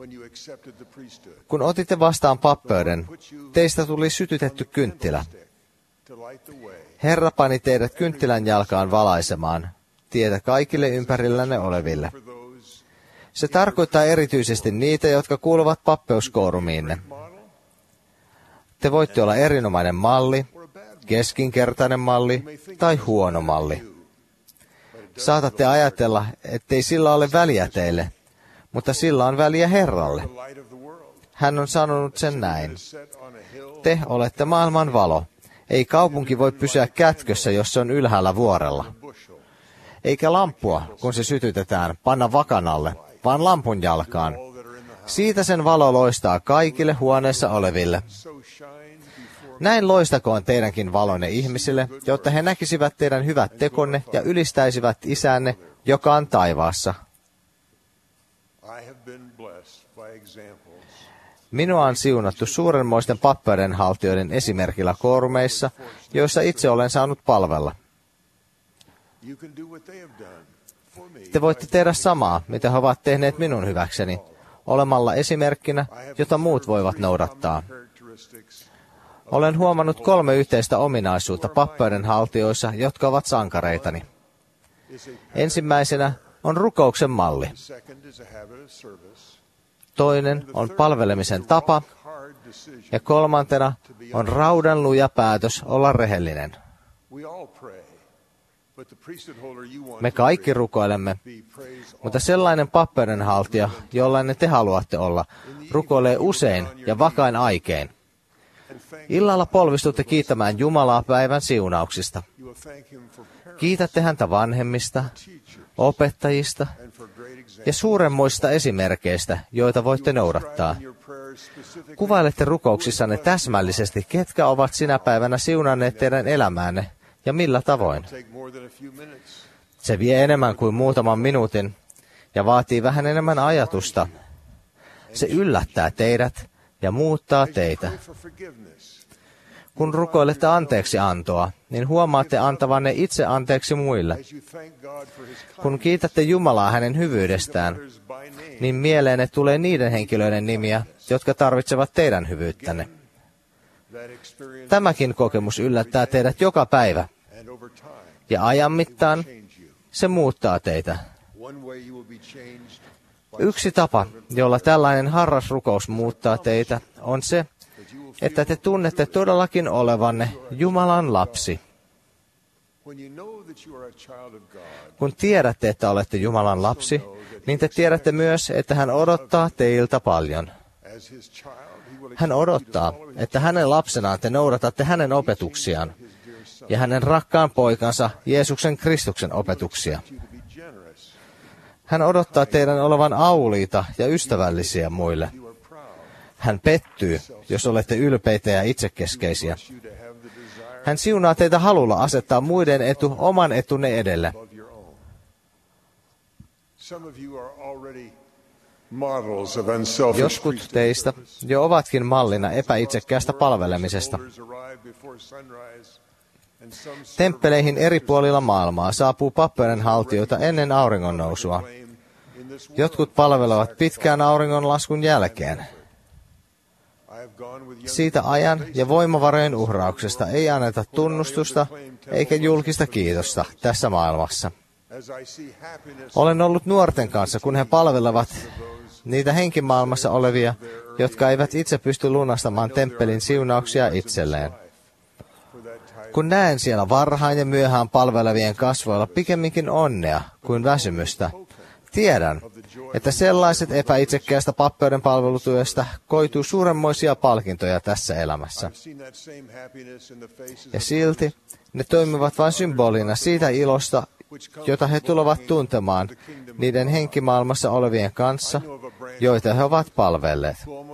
Kun otitte vastaan pappeuden, teistä tuli sytytetty kynttilä. Herra pani teidät kynttilän jalkaan valaisemaan tietä kaikille ympärillänne oleville. Se tarkoittaa erityisesti niitä, jotka kuuluvat pappeuskoorumiinne. Te voitte olla erinomainen malli, keskinkertainen malli tai huono malli. Saatatte ajatella, ettei sillä ole väliä teille, mutta sillä on väliä Herralle. Hän on sanonut sen näin. Te olette maailman valo. Ei kaupunki voi pysyä kätkössä, jos se on ylhäällä vuorella. Eikä lamppua, kun se sytytetään, panna vakanalle, vaan lampun jalkaan. Siitä sen valo loistaa kaikille huoneessa oleville. Näin loistakoon teidänkin valonne ihmisille, jotta he näkisivät teidän hyvät tekonne ja ylistäisivät Isänne, joka on taivaassa. Minua on siunattu suurenmoisten pappeudenhaltijoiden esimerkillä koorumeissa, joissa itse olen saanut palvella. Te voitte tehdä samaa, mitä he ovat tehneet minun hyväkseni, olemalla esimerkkinä, jota muut voivat noudattaa. Olen huomannut 3 yhteistä ominaisuutta pappeudenhaltijoissa, jotka ovat sankareitani. Ensimmäisenä on rukouksen malli. Toinen on palvelemisen tapa. Ja kolmantena on raudanluja päätös olla rehellinen. Me kaikki rukoilemme, mutta sellainen pappeudenhaltija, jollainen te haluatte olla, rukoilee usein ja vakain aikein. Illalla polvistutte kiittämään Jumalaa päivän siunauksista. Kiitätte häntä vanhemmista, opettajista ja suuremmoista esimerkeistä, joita voitte noudattaa. Kuvailette rukouksissanne täsmällisesti, ketkä ovat sinä päivänä siunanneet teidän elämäänne ja millä tavoin. Se vie enemmän kuin muutaman minuutin ja vaatii vähän enemmän ajatusta. Se yllättää teidät ja muuttaa teitä. Kun rukoilette anteeksi antoa, niin huomaatte antavanne itse anteeksi muille. Kun kiitätte Jumalaa hänen hyvyydestään, niin mieleenne tulee niiden henkilöiden nimiä, jotka tarvitsevat teidän hyvyyttänne. Tämäkin kokemus yllättää teidät joka päivä, ja ajan mittaan se muuttaa teitä. Yksi tapa, jolla tällainen harras rukous muuttaa teitä, on se, että te tunnette todellakin olevanne Jumalan lapsi. Kun tiedätte, että olette Jumalan lapsi, niin te tiedätte myös, että hän odottaa teiltä paljon. Hän odottaa, että hänen lapsenaan te noudatatte hänen opetuksiaan ja hänen rakkaan poikansa Jeesuksen Kristuksen opetuksia. Hän odottaa teidän olevan auliita ja ystävällisiä muille. Hän pettyy, jos olette ylpeitä ja itsekeskeisiä. Hän siunaa teitä halulla asettaa muiden etu oman etunne edelle. Jotkut teistä jo ovatkin mallina epäitsekkäästä palvelemisesta. Temppeleihin eri puolilla maailmaa saapuu pappeudenhaltijoita ennen auringonnousua. Jotkut palvelevat pitkään auringonlaskun jälkeen. Siitä ajan ja voimavarojen uhrauksesta ei anneta tunnustusta eikä julkista kiitosta tässä maailmassa. Olen ollut nuorten kanssa, kun he palvelevat niitä henkimaailmassa olevia, jotka eivät itse pysty lunastamaan temppelin siunauksia itselleen. Kun näen siellä varhain ja myöhään palvelevien kasvoilla pikemminkin onnea kuin väsymystä, tiedän, että sellaiset epäitsekkäästä pappeuden palvelutyöstä koituu suuremmoisia palkintoja tässä elämässä. Ja silti ne toimivat vain symbolina siitä ilosta, jota he tulevat tuntemaan niiden henkimaailmassa olevien kanssa, joita he ovat palvelleet.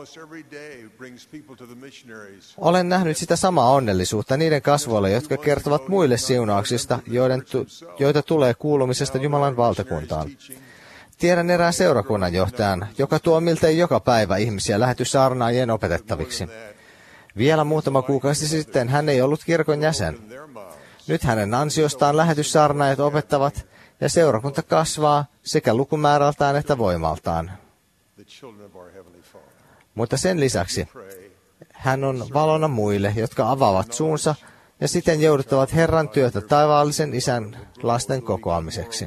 Olen nähnyt sitä samaa onnellisuutta niiden kasvoilla, jotka kertovat muille siunauksista, joita tulee kuulumisesta Jumalan valtakuntaan. Tiedän erään seurakunnanjohtajan, joka tuo miltei joka päivä ihmisiä lähetyssaarnaajien opetettaviksi. Vielä muutama kuukausi sitten hän ei ollut kirkon jäsen. Nyt hänen ansiostaan lähetyssaarnaajat opettavat ja seurakunta kasvaa sekä lukumäärältään että voimaltaan. Mutta sen lisäksi hän on valona muille, jotka avaavat suunsa ja siten jouduttavat Herran työtä taivaallisen Isän lasten kokoamiseksi.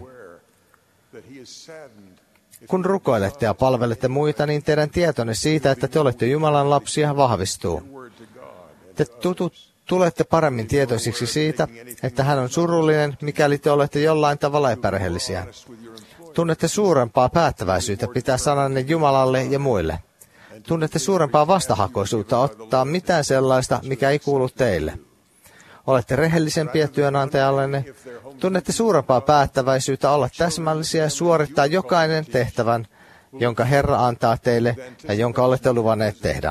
Kun rukoilette ja palvelette muita, niin teidän tietonne siitä, että te olette Jumalan lapsia, vahvistuu. Te tulette paremmin tietoisiksi siitä, että hän on surullinen, mikäli te olette jollain tavalla epärehellisiä. Tunnette suurempaa päättäväisyyttä pitää sananne Jumalalle ja muille. Tunnette suurempaa vastahakoisuutta ottaa mitään sellaista, mikä ei kuulu teille. Olette rehellisempiä työnantajallenne. Tunnette suurempaa päättäväisyyttä olla täsmällisiä ja suorittaa jokainen tehtävän, jonka Herra antaa teille ja jonka olette luvanneet tehdä.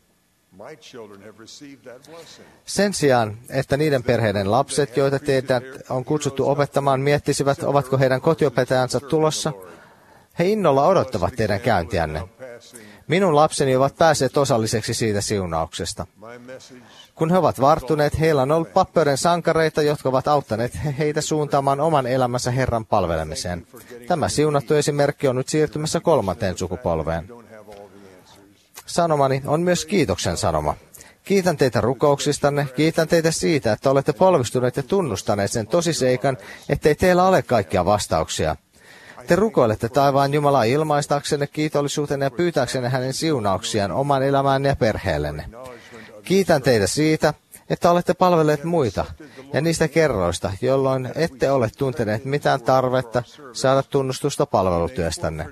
Sen sijaan, että niiden perheiden lapset, joita teitä on kutsuttu opettamaan, miettisivät, ovatko heidän kotiopettajansa tulossa, he innolla odottavat teidän käyntiänne. Minun lapseni ovat päässeet osalliseksi siitä siunauksesta. Kun he ovat varttuneet, heillä on ollut pappeuden sankareita, jotka ovat auttaneet heitä suuntaamaan oman elämänsä Herran palvelemiseen. Tämä siunattu esimerkki on nyt siirtymässä 3. sukupolveen. Sanomani on myös kiitoksen sanoma. Kiitän teitä rukouksistanne, kiitän teitä siitä, että olette polvistuneet ja tunnustaneet sen tosiseikan, ettei teillä ole kaikkia vastauksia. Te rukoilette taivaan Jumalaa ilmaistaksenne kiitollisuutenne ja pyytääksenne hänen siunauksiaan oman elämäänne ja perheellenne. Kiitän teitä siitä, että olette palvelleet muita ja niistä kerroista, jolloin ette ole tunteneet mitään tarvetta saada tunnustusta palvelutyöstänne.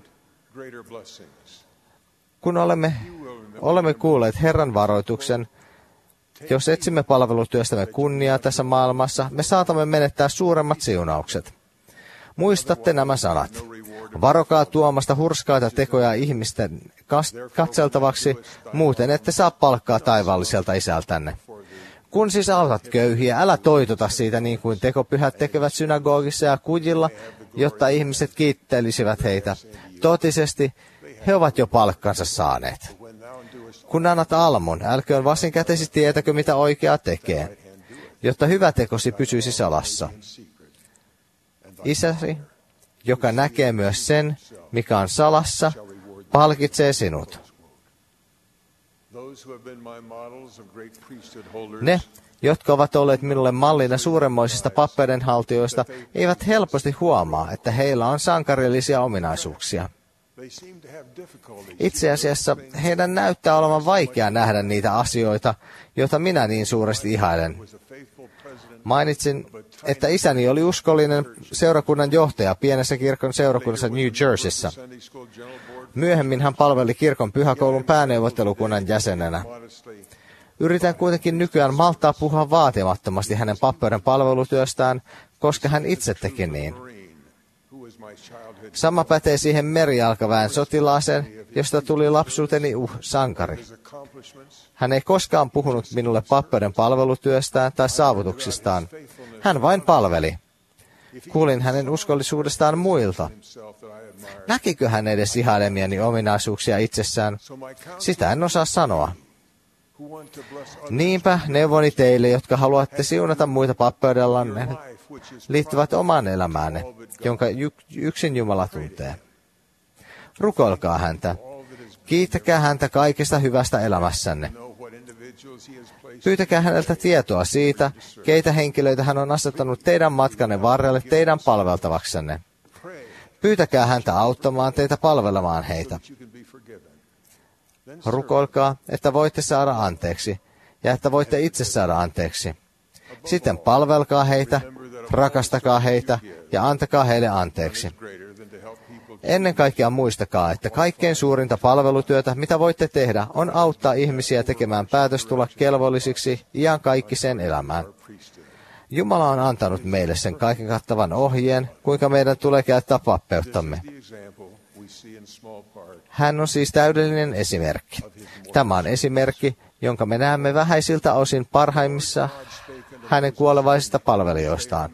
Kun olemme kuulleet Herran varoituksen, jos etsimme palvelutyöstämme kunniaa tässä maailmassa, me saatamme menettää suuremmat siunaukset. Muistatte nämä sanat. Varokaa tuomasta hurskaita tekoja ihmisten katseltavaksi, muuten ette saa palkkaa taivaalliselta isältänne. Kun siis autat köyhiä, älä toitota siitä niin kuin tekopyhät tekevät synagogissa ja kujilla, jotta ihmiset kiittelisivät heitä. Totisesti he ovat jo palkkansa saaneet. Kun annat almun, älköön vasenkätesi tietäkö, mitä oikea tekee, jotta hyvä tekosi pysyisi salassa. Isäsi, joka näkee myös sen, mikä on salassa, palkitsee sinut. Ne, jotka ovat olleet minulle mallina suuremmoisista pappeudenhaltijoista, eivät helposti huomaa, että heillä on sankarillisia ominaisuuksia. Itse asiassa heidän näyttää olevan vaikea nähdä niitä asioita, joita minä niin suuresti ihailen. Mainitsin, että isäni oli uskollinen seurakunnan johtaja pienessä kirkon seurakunnassa New Jerseyssä. Myöhemmin hän palveli kirkon pyhäkoulun pääneuvottelukunnan jäsenenä. Yritän kuitenkin nykyään malttaa puhua vaatimattomasti hänen pappeuden palvelutyöstään, koska hän itse teki niin. Sama pätee siihen merijalkaväen sotilaaseen, josta tuli lapsuuteni sankari. Hän ei koskaan puhunut minulle pappeuden palvelutyöstään tai saavutuksistaan. Hän vain palveli. Kuulin hänen uskollisuudestaan muilta. Näkikö hän edes ihailemiani ominaisuuksia itsessään? Sitä en osaa sanoa. Niinpä neuvoni teille, jotka haluatte siunata muita pappeudellanne, liittyvät omaan elämäänne, jonka yksin Jumala tuntee. Rukoilkaa häntä. Kiittäkää häntä kaikesta hyvästä elämässänne. Pyytäkää häneltä tietoa siitä, keitä henkilöitä hän on asettanut teidän matkanne varrelle teidän palveltavaksenne. Pyytäkää häntä auttamaan teitä palvelemaan heitä. Rukoilkaa, että voitte saada anteeksi, ja että voitte itse saada anteeksi. Sitten palvelkaa heitä, rakastakaa heitä, ja antakaa heille anteeksi. Ennen kaikkea muistakaa, että kaikkein suurinta palvelutyötä, mitä voitte tehdä, on auttaa ihmisiä tekemään päätös tulla kelvollisiksi iankaikkiseen elämään. Jumala on antanut meille sen kaiken kattavan ohjeen, kuinka meidän tulee käyttää pappeuttamme. Hän on siis täydellinen esimerkki. Tämä on esimerkki, jonka me näemme vähäisiltä osin parhaimmissa hänen kuolevaisista palvelijoistaan.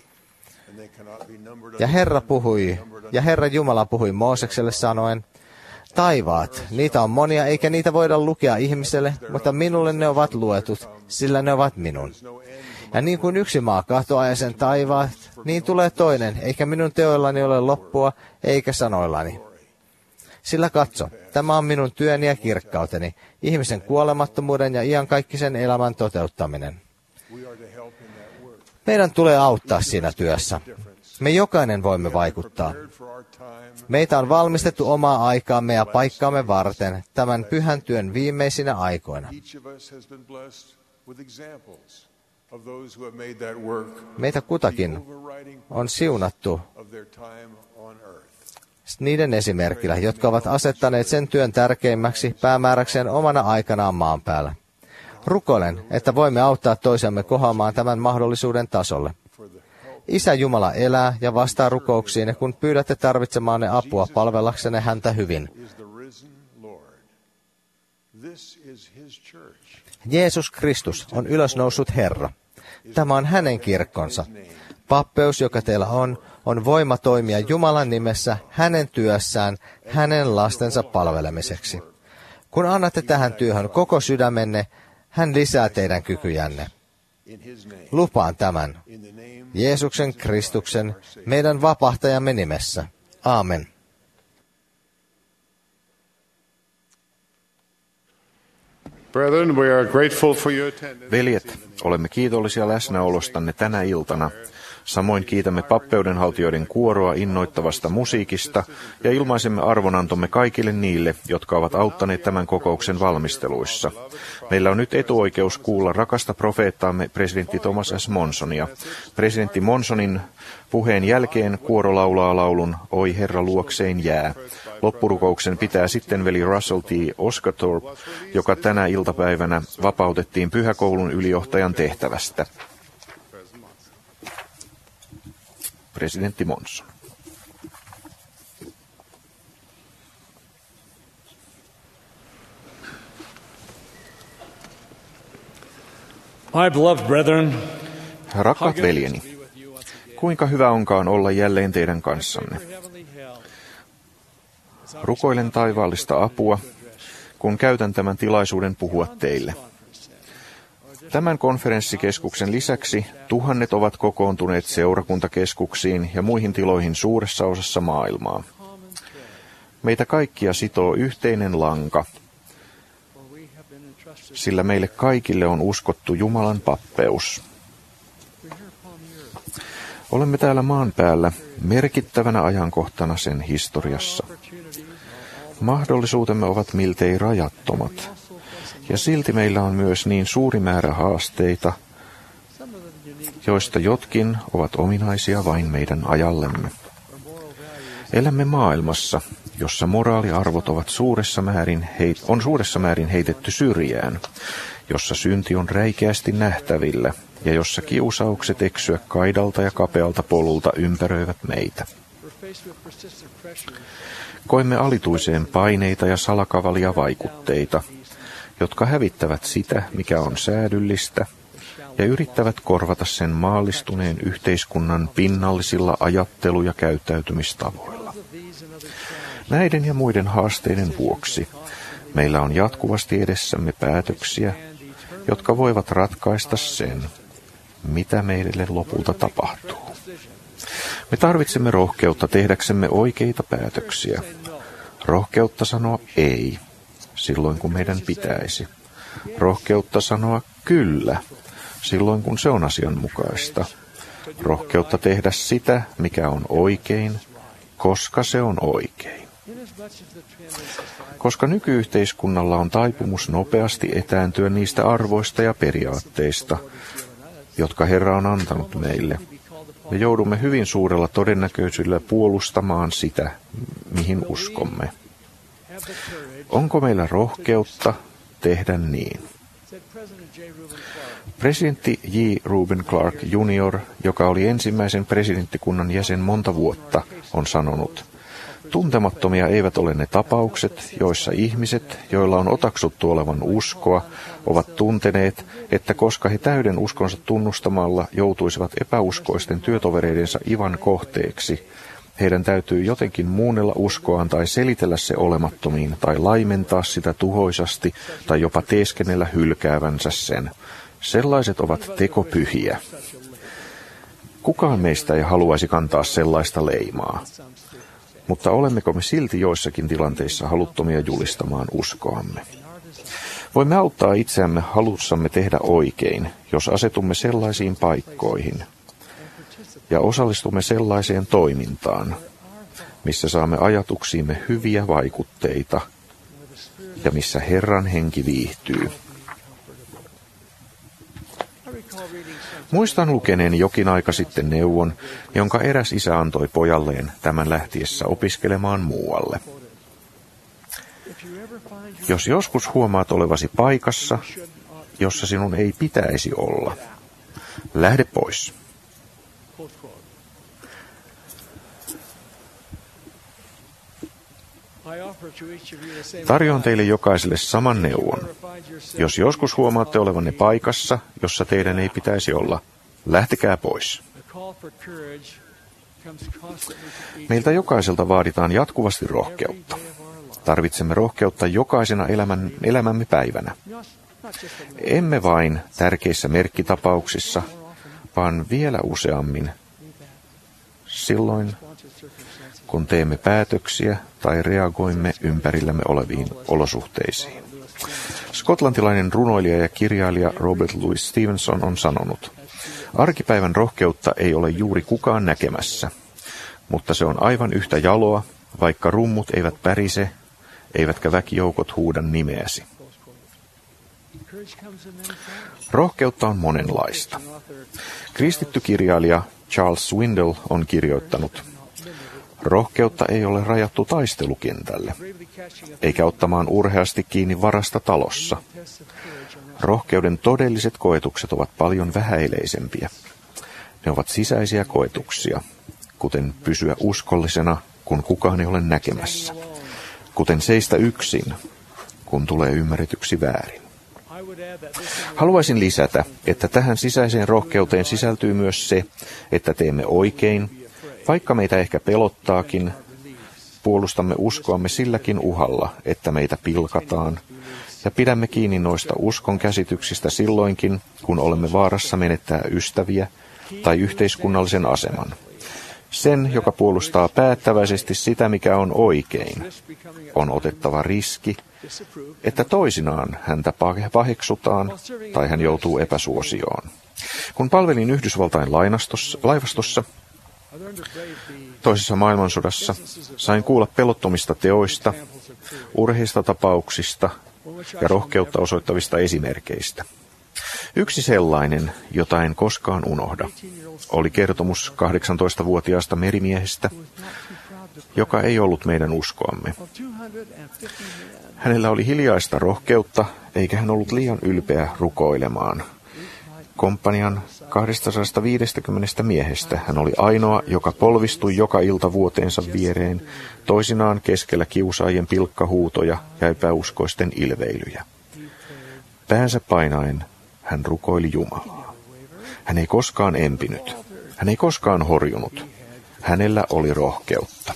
Ja Herra Jumala puhui Moosekselle sanoen, taivaat, niitä on monia, eikä niitä voida lukea ihmiselle, mutta minulle ne ovat luetut, sillä ne ovat minun. Ja niin kuin yksi maa katoaa ja sen taivaat, niin tulee toinen, eikä minun teoillani ole loppua, eikä sanoillani. Sillä katso, tämä on minun työni ja kirkkauteni, ihmisen kuolemattomuuden ja iankaikkisen elämän toteuttaminen. Meidän tulee auttaa siinä työssä. Me jokainen voimme vaikuttaa. Meitä on valmistettu omaa aikaamme ja paikkaamme varten tämän pyhän työn viimeisinä aikoina. Meitä kutakin on siunattu niiden esimerkillä, jotka ovat asettaneet sen työn tärkeimmäksi päämääräkseen omana aikanaan maan päällä. Rukoilen, että voimme auttaa toisiamme kohoamaan tämän mahdollisuuden tasolle. Isä Jumala elää ja vastaa rukouksiinne, kun pyydätte tarvitsemaanne apua palvellaksenne häntä hyvin. Jeesus Kristus on ylösnoussut Herra. Tämä on hänen kirkkonsa. Pappeus, joka teillä on voima toimia Jumalan nimessä hänen työssään, hänen lastensa palvelemiseksi. Kun annatte tähän työhön koko sydämenne, hän lisää teidän kykyjänne. Lupaan tämän. Jeesuksen Kristuksen, meidän vapahtajamme nimessä. Aamen. Veljet, olemme kiitollisia läsnäolostanne tänä iltana. Samoin kiitämme pappeudenhaltijoiden kuoroa innoittavasta musiikista ja ilmaisemme arvonantomme kaikille niille, jotka ovat auttaneet tämän kokouksen valmisteluissa. Meillä on nyt etuoikeus kuulla rakasta profeettaamme presidentti Thomas S. Monsonia. Presidentti Monsonin puheen jälkeen kuoro laulaa laulun Oi Herra luokseen jää. Loppurukouksen pitää sitten veli Russell T. Oscathorpe, joka tänä iltapäivänä vapautettiin pyhäkoulun ylijohtajan tehtävästä. Presidentti Monson. My beloved brethren, rakkaat veljeni, kuinka hyvä onkaan olla jälleen teidän kanssanne. Rukoilen taivaallista apua, kun käytän tämän tilaisuuden puhua teille. Tämän konferenssikeskuksen lisäksi tuhannet ovat kokoontuneet seurakuntakeskuksiin ja muihin tiloihin suuressa osassa maailmaa. Meitä kaikkia sitoo yhteinen lanka, sillä meille kaikille on uskottu Jumalan pappeus. Olemme täällä maan päällä merkittävänä ajankohtana sen historiassa. Mahdollisuutemme ovat miltei rajattomat, ja silti meillä on myös niin suuri määrä haasteita, joista jotkin ovat ominaisia vain meidän ajallemme. Elämme maailmassa, jossa moraaliarvot ovat suuressa määrin heitetty syrjään, jossa synti on räikeästi nähtävillä ja jossa kiusaukset eksyä kaidalta ja kapealta polulta ympäröivät meitä. Koemme alituiseen paineita ja salakavalia vaikutteita, jotka hävittävät sitä, mikä on säädyllistä, ja yrittävät korvata sen maallistuneen yhteiskunnan pinnallisilla ajattelu- ja käyttäytymistavoilla. Näiden ja muiden haasteiden vuoksi meillä on jatkuvasti edessämme päätöksiä, jotka voivat ratkaista sen, mitä meille lopulta tapahtuu. Me tarvitsemme rohkeutta tehdäksemme oikeita päätöksiä. Rohkeutta sanoa ei, silloin kun meidän pitäisi. Rohkeutta sanoa kyllä, silloin kun se on asianmukaista. Rohkeutta tehdä sitä, mikä on oikein, koska se on oikein. Koska nykyyhteiskunnalla on taipumus nopeasti etääntyä niistä arvoista ja periaatteista, jotka Herra on antanut meille, me joudumme hyvin suurella todennäköisyydellä puolustamaan sitä, mihin uskomme. Onko meillä rohkeutta tehdä niin? Presidentti J. Reuben Clark Jr., joka oli ensimmäisen presidenttikunnan jäsen monta vuotta, on sanonut, tuntemattomia eivät ole ne tapaukset, joissa ihmiset, joilla on otaksuttu olevan uskoa, ovat tunteneet, että koska he täyden uskonsa tunnustamalla joutuisivat epäuskoisten työtovereidensa ivan kohteeksi, heidän täytyy jotenkin muunnella uskoaan tai selitellä se olemattomiin tai laimentaa sitä tuhoisasti tai jopa teeskennellä hylkäävänsä sen. Sellaiset ovat tekopyhiä. Kukaan meistä ei haluaisi kantaa sellaista leimaa. Mutta olemmeko me silti joissakin tilanteissa haluttomia julistamaan uskoamme? Voimme auttaa itseämme halussamme tehdä oikein, jos asetumme sellaisiin paikkoihin ja osallistumme sellaiseen toimintaan, missä saamme ajatuksiimme hyviä vaikutteita ja missä Herran henki viihtyy. Muistan lukeneeni jokin aika sitten neuvon, jonka eräs isä antoi pojalleen tämän lähtiessä opiskelemaan muualle. Jos joskus huomaat olevasi paikassa, jossa sinun ei pitäisi olla, lähde pois. Tarjoan teille jokaiselle saman neuvon. Jos joskus huomaatte olevanne paikassa, jossa teidän ei pitäisi olla, lähtekää pois. Meiltä jokaiselta vaaditaan jatkuvasti rohkeutta. Tarvitsemme rohkeutta jokaisena elämämme päivänä. Emme vain tärkeissä merkkitapauksissa, vaan vielä useammin silloin, kun teemme päätöksiä tai reagoimme ympärillämme oleviin olosuhteisiin. Skotlantilainen runoilija ja kirjailija Robert Louis Stevenson on sanonut, arkipäivän rohkeutta ei ole juuri kukaan näkemässä, mutta se on aivan yhtä jaloa, vaikka rummut eivät pärise, eivätkä väkijoukot huuda nimeäsi. Rohkeutta on monenlaista. Kristitty kirjailija Charles Swindoll on kirjoittanut, rohkeutta ei ole rajattu taistelukentälle, eikä ottamaan urheasti kiinni varasta talossa. Rohkeuden todelliset koetukset ovat paljon vähäileisempiä. Ne ovat sisäisiä koetuksia, kuten pysyä uskollisena, kun kukaan ei ole näkemässä, kuten seistä yksin, kun tulee ymmärretyksi väärin. Haluaisin lisätä, että tähän sisäiseen rohkeuteen sisältyy myös se, että teemme oikein, vaikka meitä ehkä pelottaakin, puolustamme uskoamme silläkin uhalla, että meitä pilkataan, ja pidämme kiinni noista uskon käsityksistä silloinkin, kun olemme vaarassa menettää ystäviä tai yhteiskunnallisen aseman. Sen, joka puolustaa päättäväisesti sitä, mikä on oikein, on otettava riski, että toisinaan häntä paheksutaan tai hän joutuu epäsuosioon. Kun palvelin Yhdysvaltain laivastossa, Toisessa maailmansodassa sain kuulla pelottomista teoista, urheista tapauksista ja rohkeutta osoittavista esimerkeistä. Yksi sellainen, jota en koskaan unohda, oli kertomus 18-vuotiaasta merimiehestä, joka ei ollut meidän uskoamme. Hänellä oli hiljaista rohkeutta, eikä hän ollut liian ylpeä rukoilemaan. Komppanian 250 miehestä hän oli ainoa, joka polvistui joka ilta vuoteensa viereen, toisinaan keskellä kiusaajien pilkkahuutoja ja epäuskoisten ilveilyjä. Päänsä painaen hän rukoili Jumalaa. Hän ei koskaan empinyt. Hän ei koskaan horjunut. Hänellä oli rohkeutta.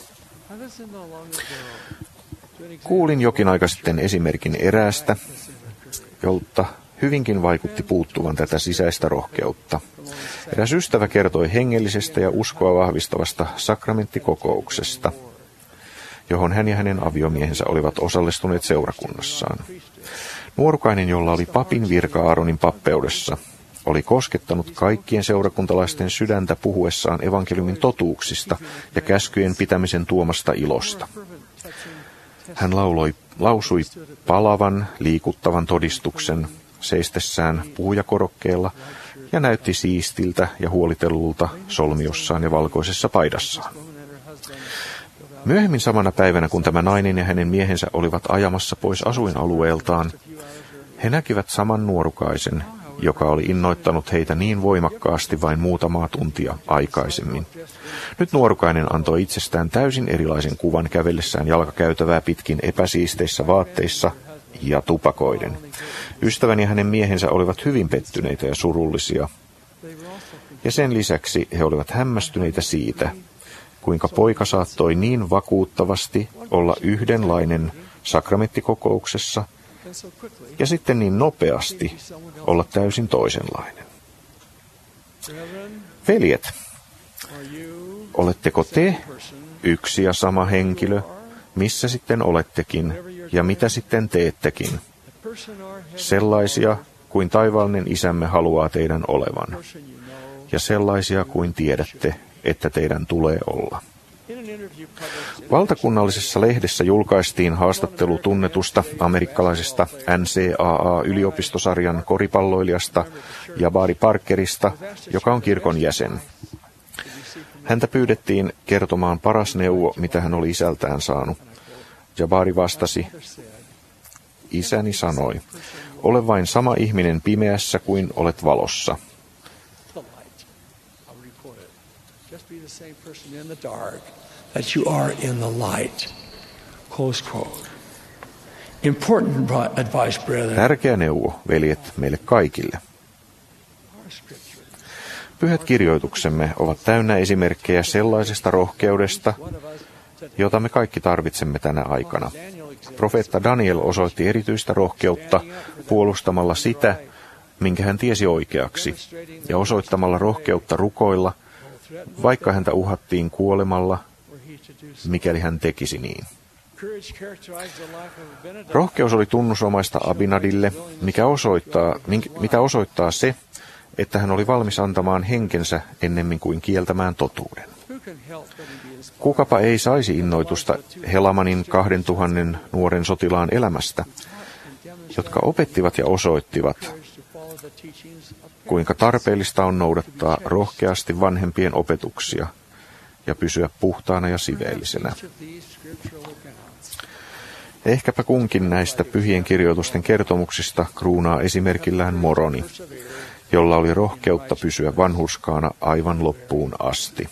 Kuulin jokin aika sitten esimerkin eräästä, jolta hyvinkin vaikutti puuttuvan tätä sisäistä rohkeutta. Eräs ystävä kertoi hengellisestä ja uskoa vahvistavasta sakramenttikokouksesta, johon hän ja hänen aviomiehensä olivat osallistuneet seurakunnassaan. Nuorukainen, jolla oli papin virka Aaronin pappeudessa, oli koskettanut kaikkien seurakuntalaisten sydäntä puhuessaan evankeliumin totuuksista ja käskyjen pitämisen tuomasta ilosta. Hän lausui palavan, liikuttavan todistuksen seistessään puhujakorokkeella ja näytti siistiltä ja huolitellulta solmiossaan ja valkoisessa paidassaan. Myöhemmin samana päivänä, kun tämä nainen ja hänen miehensä olivat ajamassa pois asuinalueeltaan, he näkivät saman nuorukaisen, joka oli innoittanut heitä niin voimakkaasti vain muutamaa tuntia aikaisemmin. Nyt nuorukainen antoi itsestään täysin erilaisen kuvan kävellessään jalkakäytävää pitkin epäsiisteissä vaatteissa ja tupakoiden. Ystäväni ja hänen miehensä olivat hyvin pettyneitä ja surullisia. Ja sen lisäksi he olivat hämmästyneitä siitä, kuinka poika saattoi niin vakuuttavasti olla yhdenlainen sakramenttikokouksessa ja sitten niin nopeasti olla täysin toisenlainen. Veljet, oletteko te yksi ja sama henkilö, missä sitten olettekin ja mitä sitten teettekin? Sellaisia kuin taivaallinen Isämme haluaa teidän olevan, ja sellaisia kuin tiedätte, että teidän tulee olla. Valtakunnallisessa lehdessä julkaistiin haastattelu tunnetusta amerikkalaisesta NCAA-yliopistosarjan koripalloilijasta Jabari Parkerista, joka on kirkon jäsen. Häntä pyydettiin kertomaan paras neuvo, mitä hän oli isältään saanut. Jabari vastasi, isäni sanoi, ole vain sama ihminen pimeässä kuin olet valossa. That you are in the light. Close quote. Important advice, brethren. Tärkeä neuvo, veljet, meille kaikille. Pyhät kirjoituksemme ovat täynnä esimerkkejä sellaisesta rohkeudesta, jota me kaikki tarvitsemme tänä aikana. Profeetta Daniel osoitti erityistä rohkeutta puolustamalla sitä, minkä hän tiesi oikeaksi, ja osoittamalla rohkeutta rukoilla, vaikka häntä uhattiin kuolemalla, mikäli hän tekisi niin. Rohkeus oli tunnusomaista Abinadille, mitä osoittaa se, että hän oli valmis antamaan henkensä ennemmin kuin kieltämään totuuden. Kukapa ei saisi innoitusta Helamanin 2000 nuoren sotilaan elämästä, jotka opettivat ja osoittivat, kuinka tarpeellista on noudattaa rohkeasti vanhempien opetuksia ja pysyä puhtaana ja siveellisenä. Ehkäpä kunkin näistä pyhien kirjoitusten kertomuksista kruunaa esimerkillään Moroni, jolla oli rohkeutta pysyä vanhurskaana aivan loppuun asti.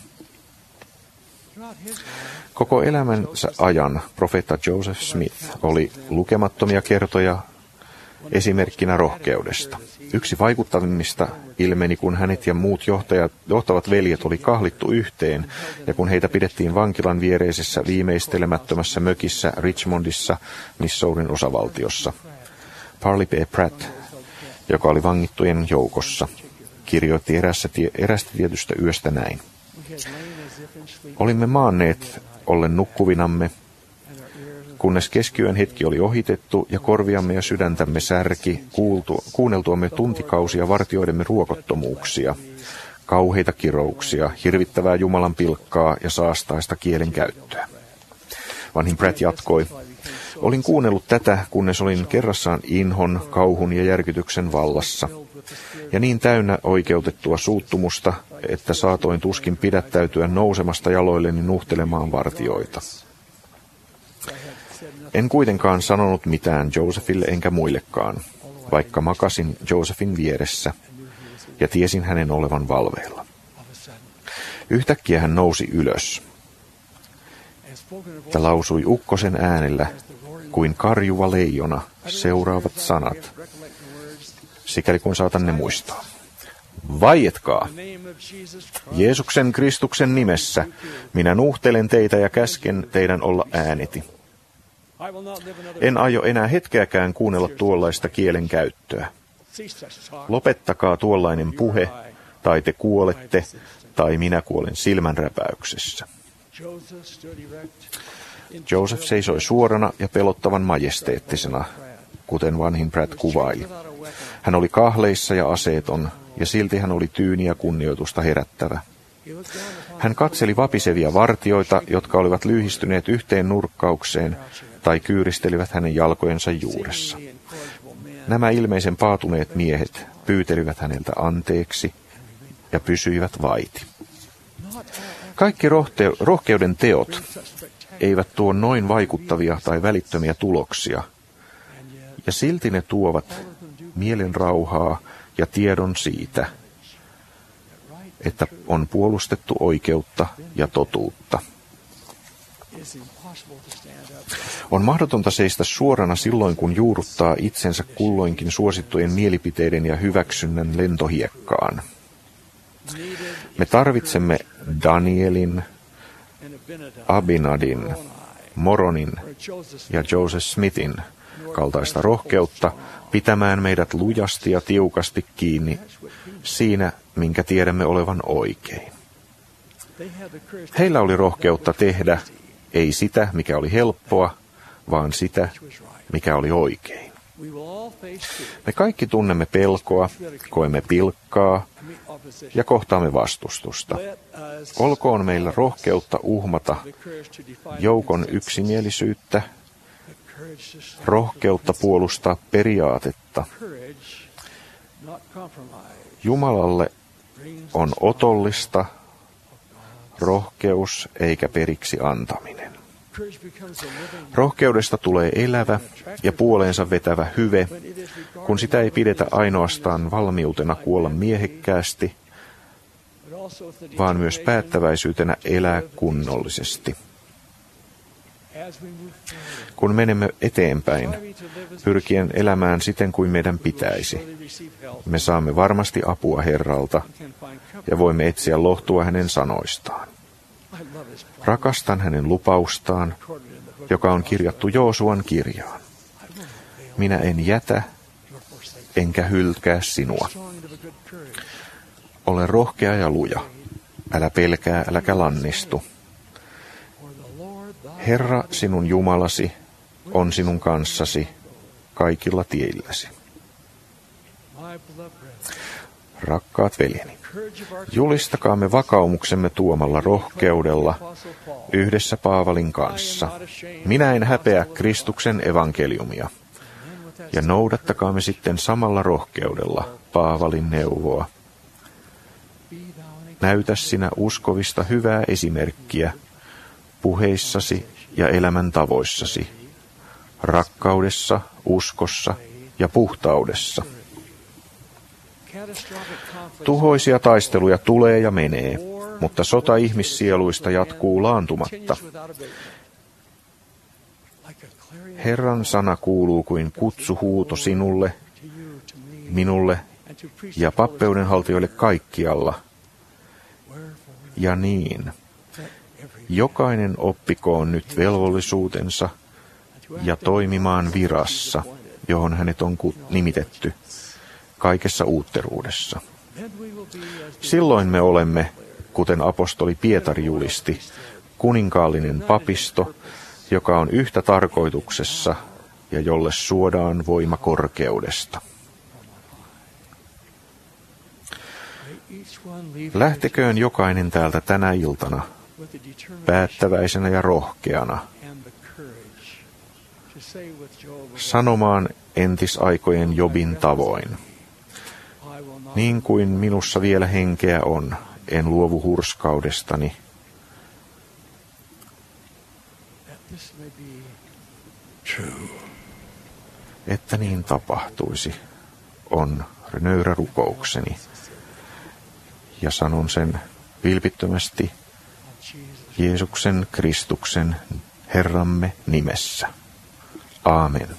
Koko elämänsä ajan profeetta Joseph Smith oli lukemattomia kertoja esimerkkinä rohkeudesta. Yksi vaikuttavimmista ilmeni, kun hänet ja muut johtavat veljet oli kahlittu yhteen, ja kun heitä pidettiin vankilan viereisessä viimeistelemättömässä mökissä Richmondissa, Missourin osavaltiossa. Parley P. Pratt, joka oli vangittujen joukossa, kirjoitti erästä tietystä yöstä näin. Olimme maanneet ollen nukkuvinamme, kunnes keskiyön hetki oli ohitettu ja korviamme ja sydäntämme särki kuunneltuamme tuntikausia vartijoidemme ruokottomuuksia, kauheita kirouksia, hirvittävää Jumalan pilkkaa ja saastaista kielen käyttöä. Vanhin Pratt jatkoi, olin kuunnellut tätä, kunnes olin kerrassaan inhon, kauhun ja järkytyksen vallassa, ja niin täynnä oikeutettua suuttumusta, että saatoin tuskin pidättäytyä nousemasta jaloilleni nuhtelemaan vartioita. En kuitenkaan sanonut mitään Josephille enkä muillekaan, vaikka makasin Josephin vieressä ja tiesin hänen olevan valveilla. Yhtäkkiä hän nousi ylös ja lausui ukkosen äänellä kuin karjuva leijona seuraavat sanat, sikäli kun saatan ne muistaa. Vaietkaa! Jeesuksen Kristuksen nimessä minä nuhtelen teitä ja käsken teidän olla ääneti. En aio enää hetkeäkään kuunnella tuollaista kielen käyttöä. Lopettakaa tuollainen puhe, tai te kuolette, tai minä kuolen silmänräpäyksessä. Joseph seisoi suorana ja pelottavan majesteettisena, kuten vanhin Pratt kuvaili. Hän oli kahleissa ja aseeton, ja silti hän oli tyyni ja kunnioitusta herättävä. Hän katseli vapisevia vartioita, jotka olivat lyhistyneet yhteen nurkkaukseen tai kyyristelivät hänen jalkojensa juuressa. Nämä ilmeisen paatuneet miehet pyytelivät häneltä anteeksi ja pysyivät vaiti. Kaikki rohkeuden teot eivät tuo noin vaikuttavia tai välittömiä tuloksia, ja silti ne tuovat mielen rauhaa ja tiedon siitä, että on puolustettu oikeutta ja totuutta. On mahdotonta seistä suorana silloin, kun juurruttaa itsensä kulloinkin suosittujen mielipiteiden ja hyväksynnän lentohiekkaan. Me tarvitsemme Danielin, Abinadin, Moronin ja Joseph Smithin kaltaista rohkeutta pitämään meidät lujasti ja tiukasti kiinni siinä, minkä tiedämme olevan oikein. Heillä oli rohkeutta tehdä ei sitä, mikä oli helppoa, vaan sitä, mikä oli oikein. Me kaikki tunnemme pelkoa, koemme pilkkaa ja kohtaamme vastustusta. Olkoon meillä rohkeutta uhmata joukon yksimielisyyttä, rohkeutta puolustaa periaatetta. Jumalalle on otollista rohkeus eikä periksi antaminen. Rohkeudesta tulee elävä ja puoleensa vetävä hyve, kun sitä ei pidetä ainoastaan valmiutena kuolla miehekkäästi, vaan myös päättäväisyytenä elää kunnollisesti. Kun menemme eteenpäin, pyrkien elämään siten kuin meidän pitäisi, me saamme varmasti apua Herralta ja voimme etsiä lohtua hänen sanoistaan. Rakastan hänen lupaustaan, joka on kirjattu Joosuan kirjaan. Minä en jätä, enkä hylkää sinua. Ole rohkea ja luja. Älä pelkää, äläkä lannistu. Herra, sinun Jumalasi, on sinun kanssasi kaikilla tiilläsi. Rakkaat veljeni, julistakaamme vakaumuksemme tuomalla rohkeudella yhdessä Paavalin kanssa. Minä en häpeä Kristuksen evankeliumia. Ja noudattakaamme sitten samalla rohkeudella Paavalin neuvoa. Näytä sinä uskovista hyvää esimerkkiä puheissasi ja elämäntavoissasi, rakkaudessa, uskossa ja puhtaudessa. Tuhoisia taisteluja tulee ja menee, mutta sota ihmissieluista jatkuu laantumatta. Herran sana kuuluu kuin kutsuhuuto sinulle, minulle ja pappeudenhaltijoille kaikkialla. Ja niin, jokainen oppikoon nyt velvollisuutensa ja toimimaan virassa, johon hänet on nimitetty, kaikessa uutteruudessa. Silloin me olemme, kuten apostoli Pietari julisti, kuninkaallinen papisto, joka on yhtä tarkoituksessa ja jolle suodaan voima korkeudesta. Lähteköön jokainen täältä tänä iltana päättäväisenä ja rohkeana sanomaan entisaikojen Jobin tavoin. Niin kuin minussa vielä henkeä on, en luovu hurskaudestani. Että niin tapahtuisi, on nöyrä rukoukseni. Ja sanon sen vilpittömästi Jeesuksen Kristuksen Herramme nimessä. Aamen.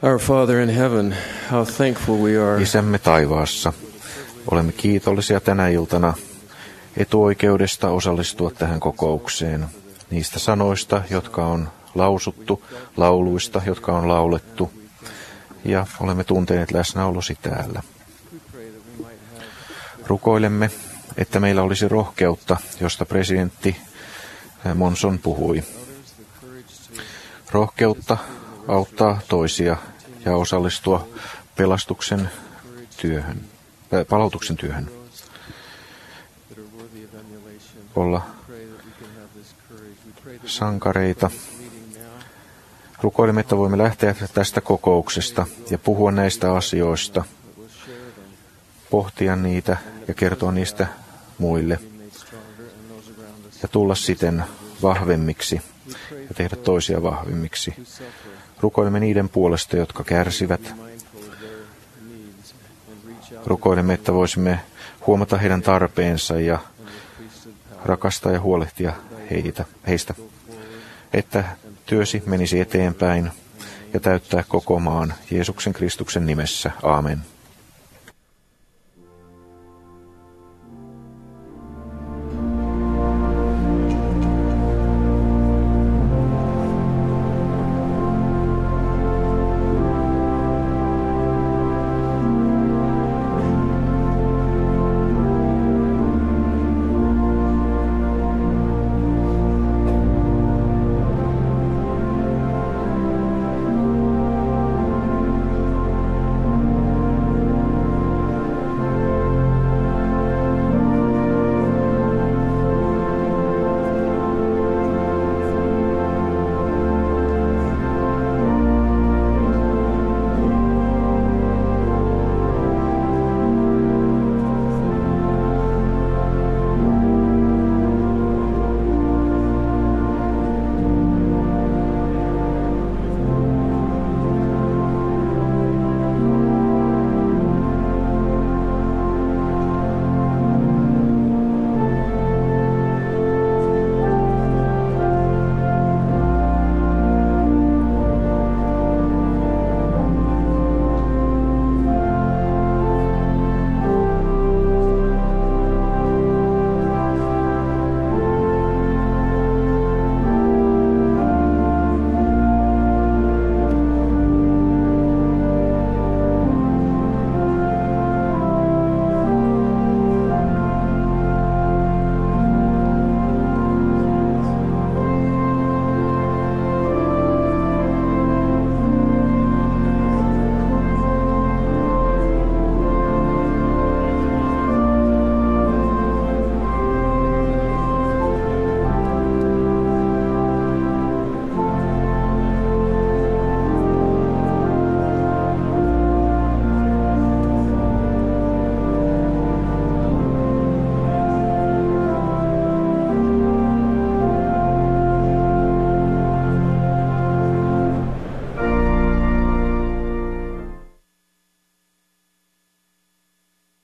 Our Father in heaven, how thankful we are. Isämme taivaassa, olemme kiitollisia tänä iltana etuoikeudesta osallistua tähän kokoukseen, niistä sanoista, jotka on lausuttu, lauluista, jotka on laulettu, ja olemme tunteneet läsnäolosi täällä. Rukoilemme, että meillä olisi rohkeutta, josta presidentti Monson puhui. Rohkeutta auttaa toisia ja osallistua palautuksen työhön. Olla sankareita. Rukoilemme, että voimme lähteä tästä kokouksesta ja puhua näistä asioista, pohtia niitä ja kertoa niistä muille ja tulla siten vahvemmiksi ja tehdä toisia vahvemmiksi. Rukoilemme niiden puolesta, jotka kärsivät. Rukoilemme, että voisimme huomata heidän tarpeensa ja rakastaa ja huolehtia heistä. Että työsi menisi eteenpäin ja täyttää koko maan Jeesuksen Kristuksen nimessä. Aamen.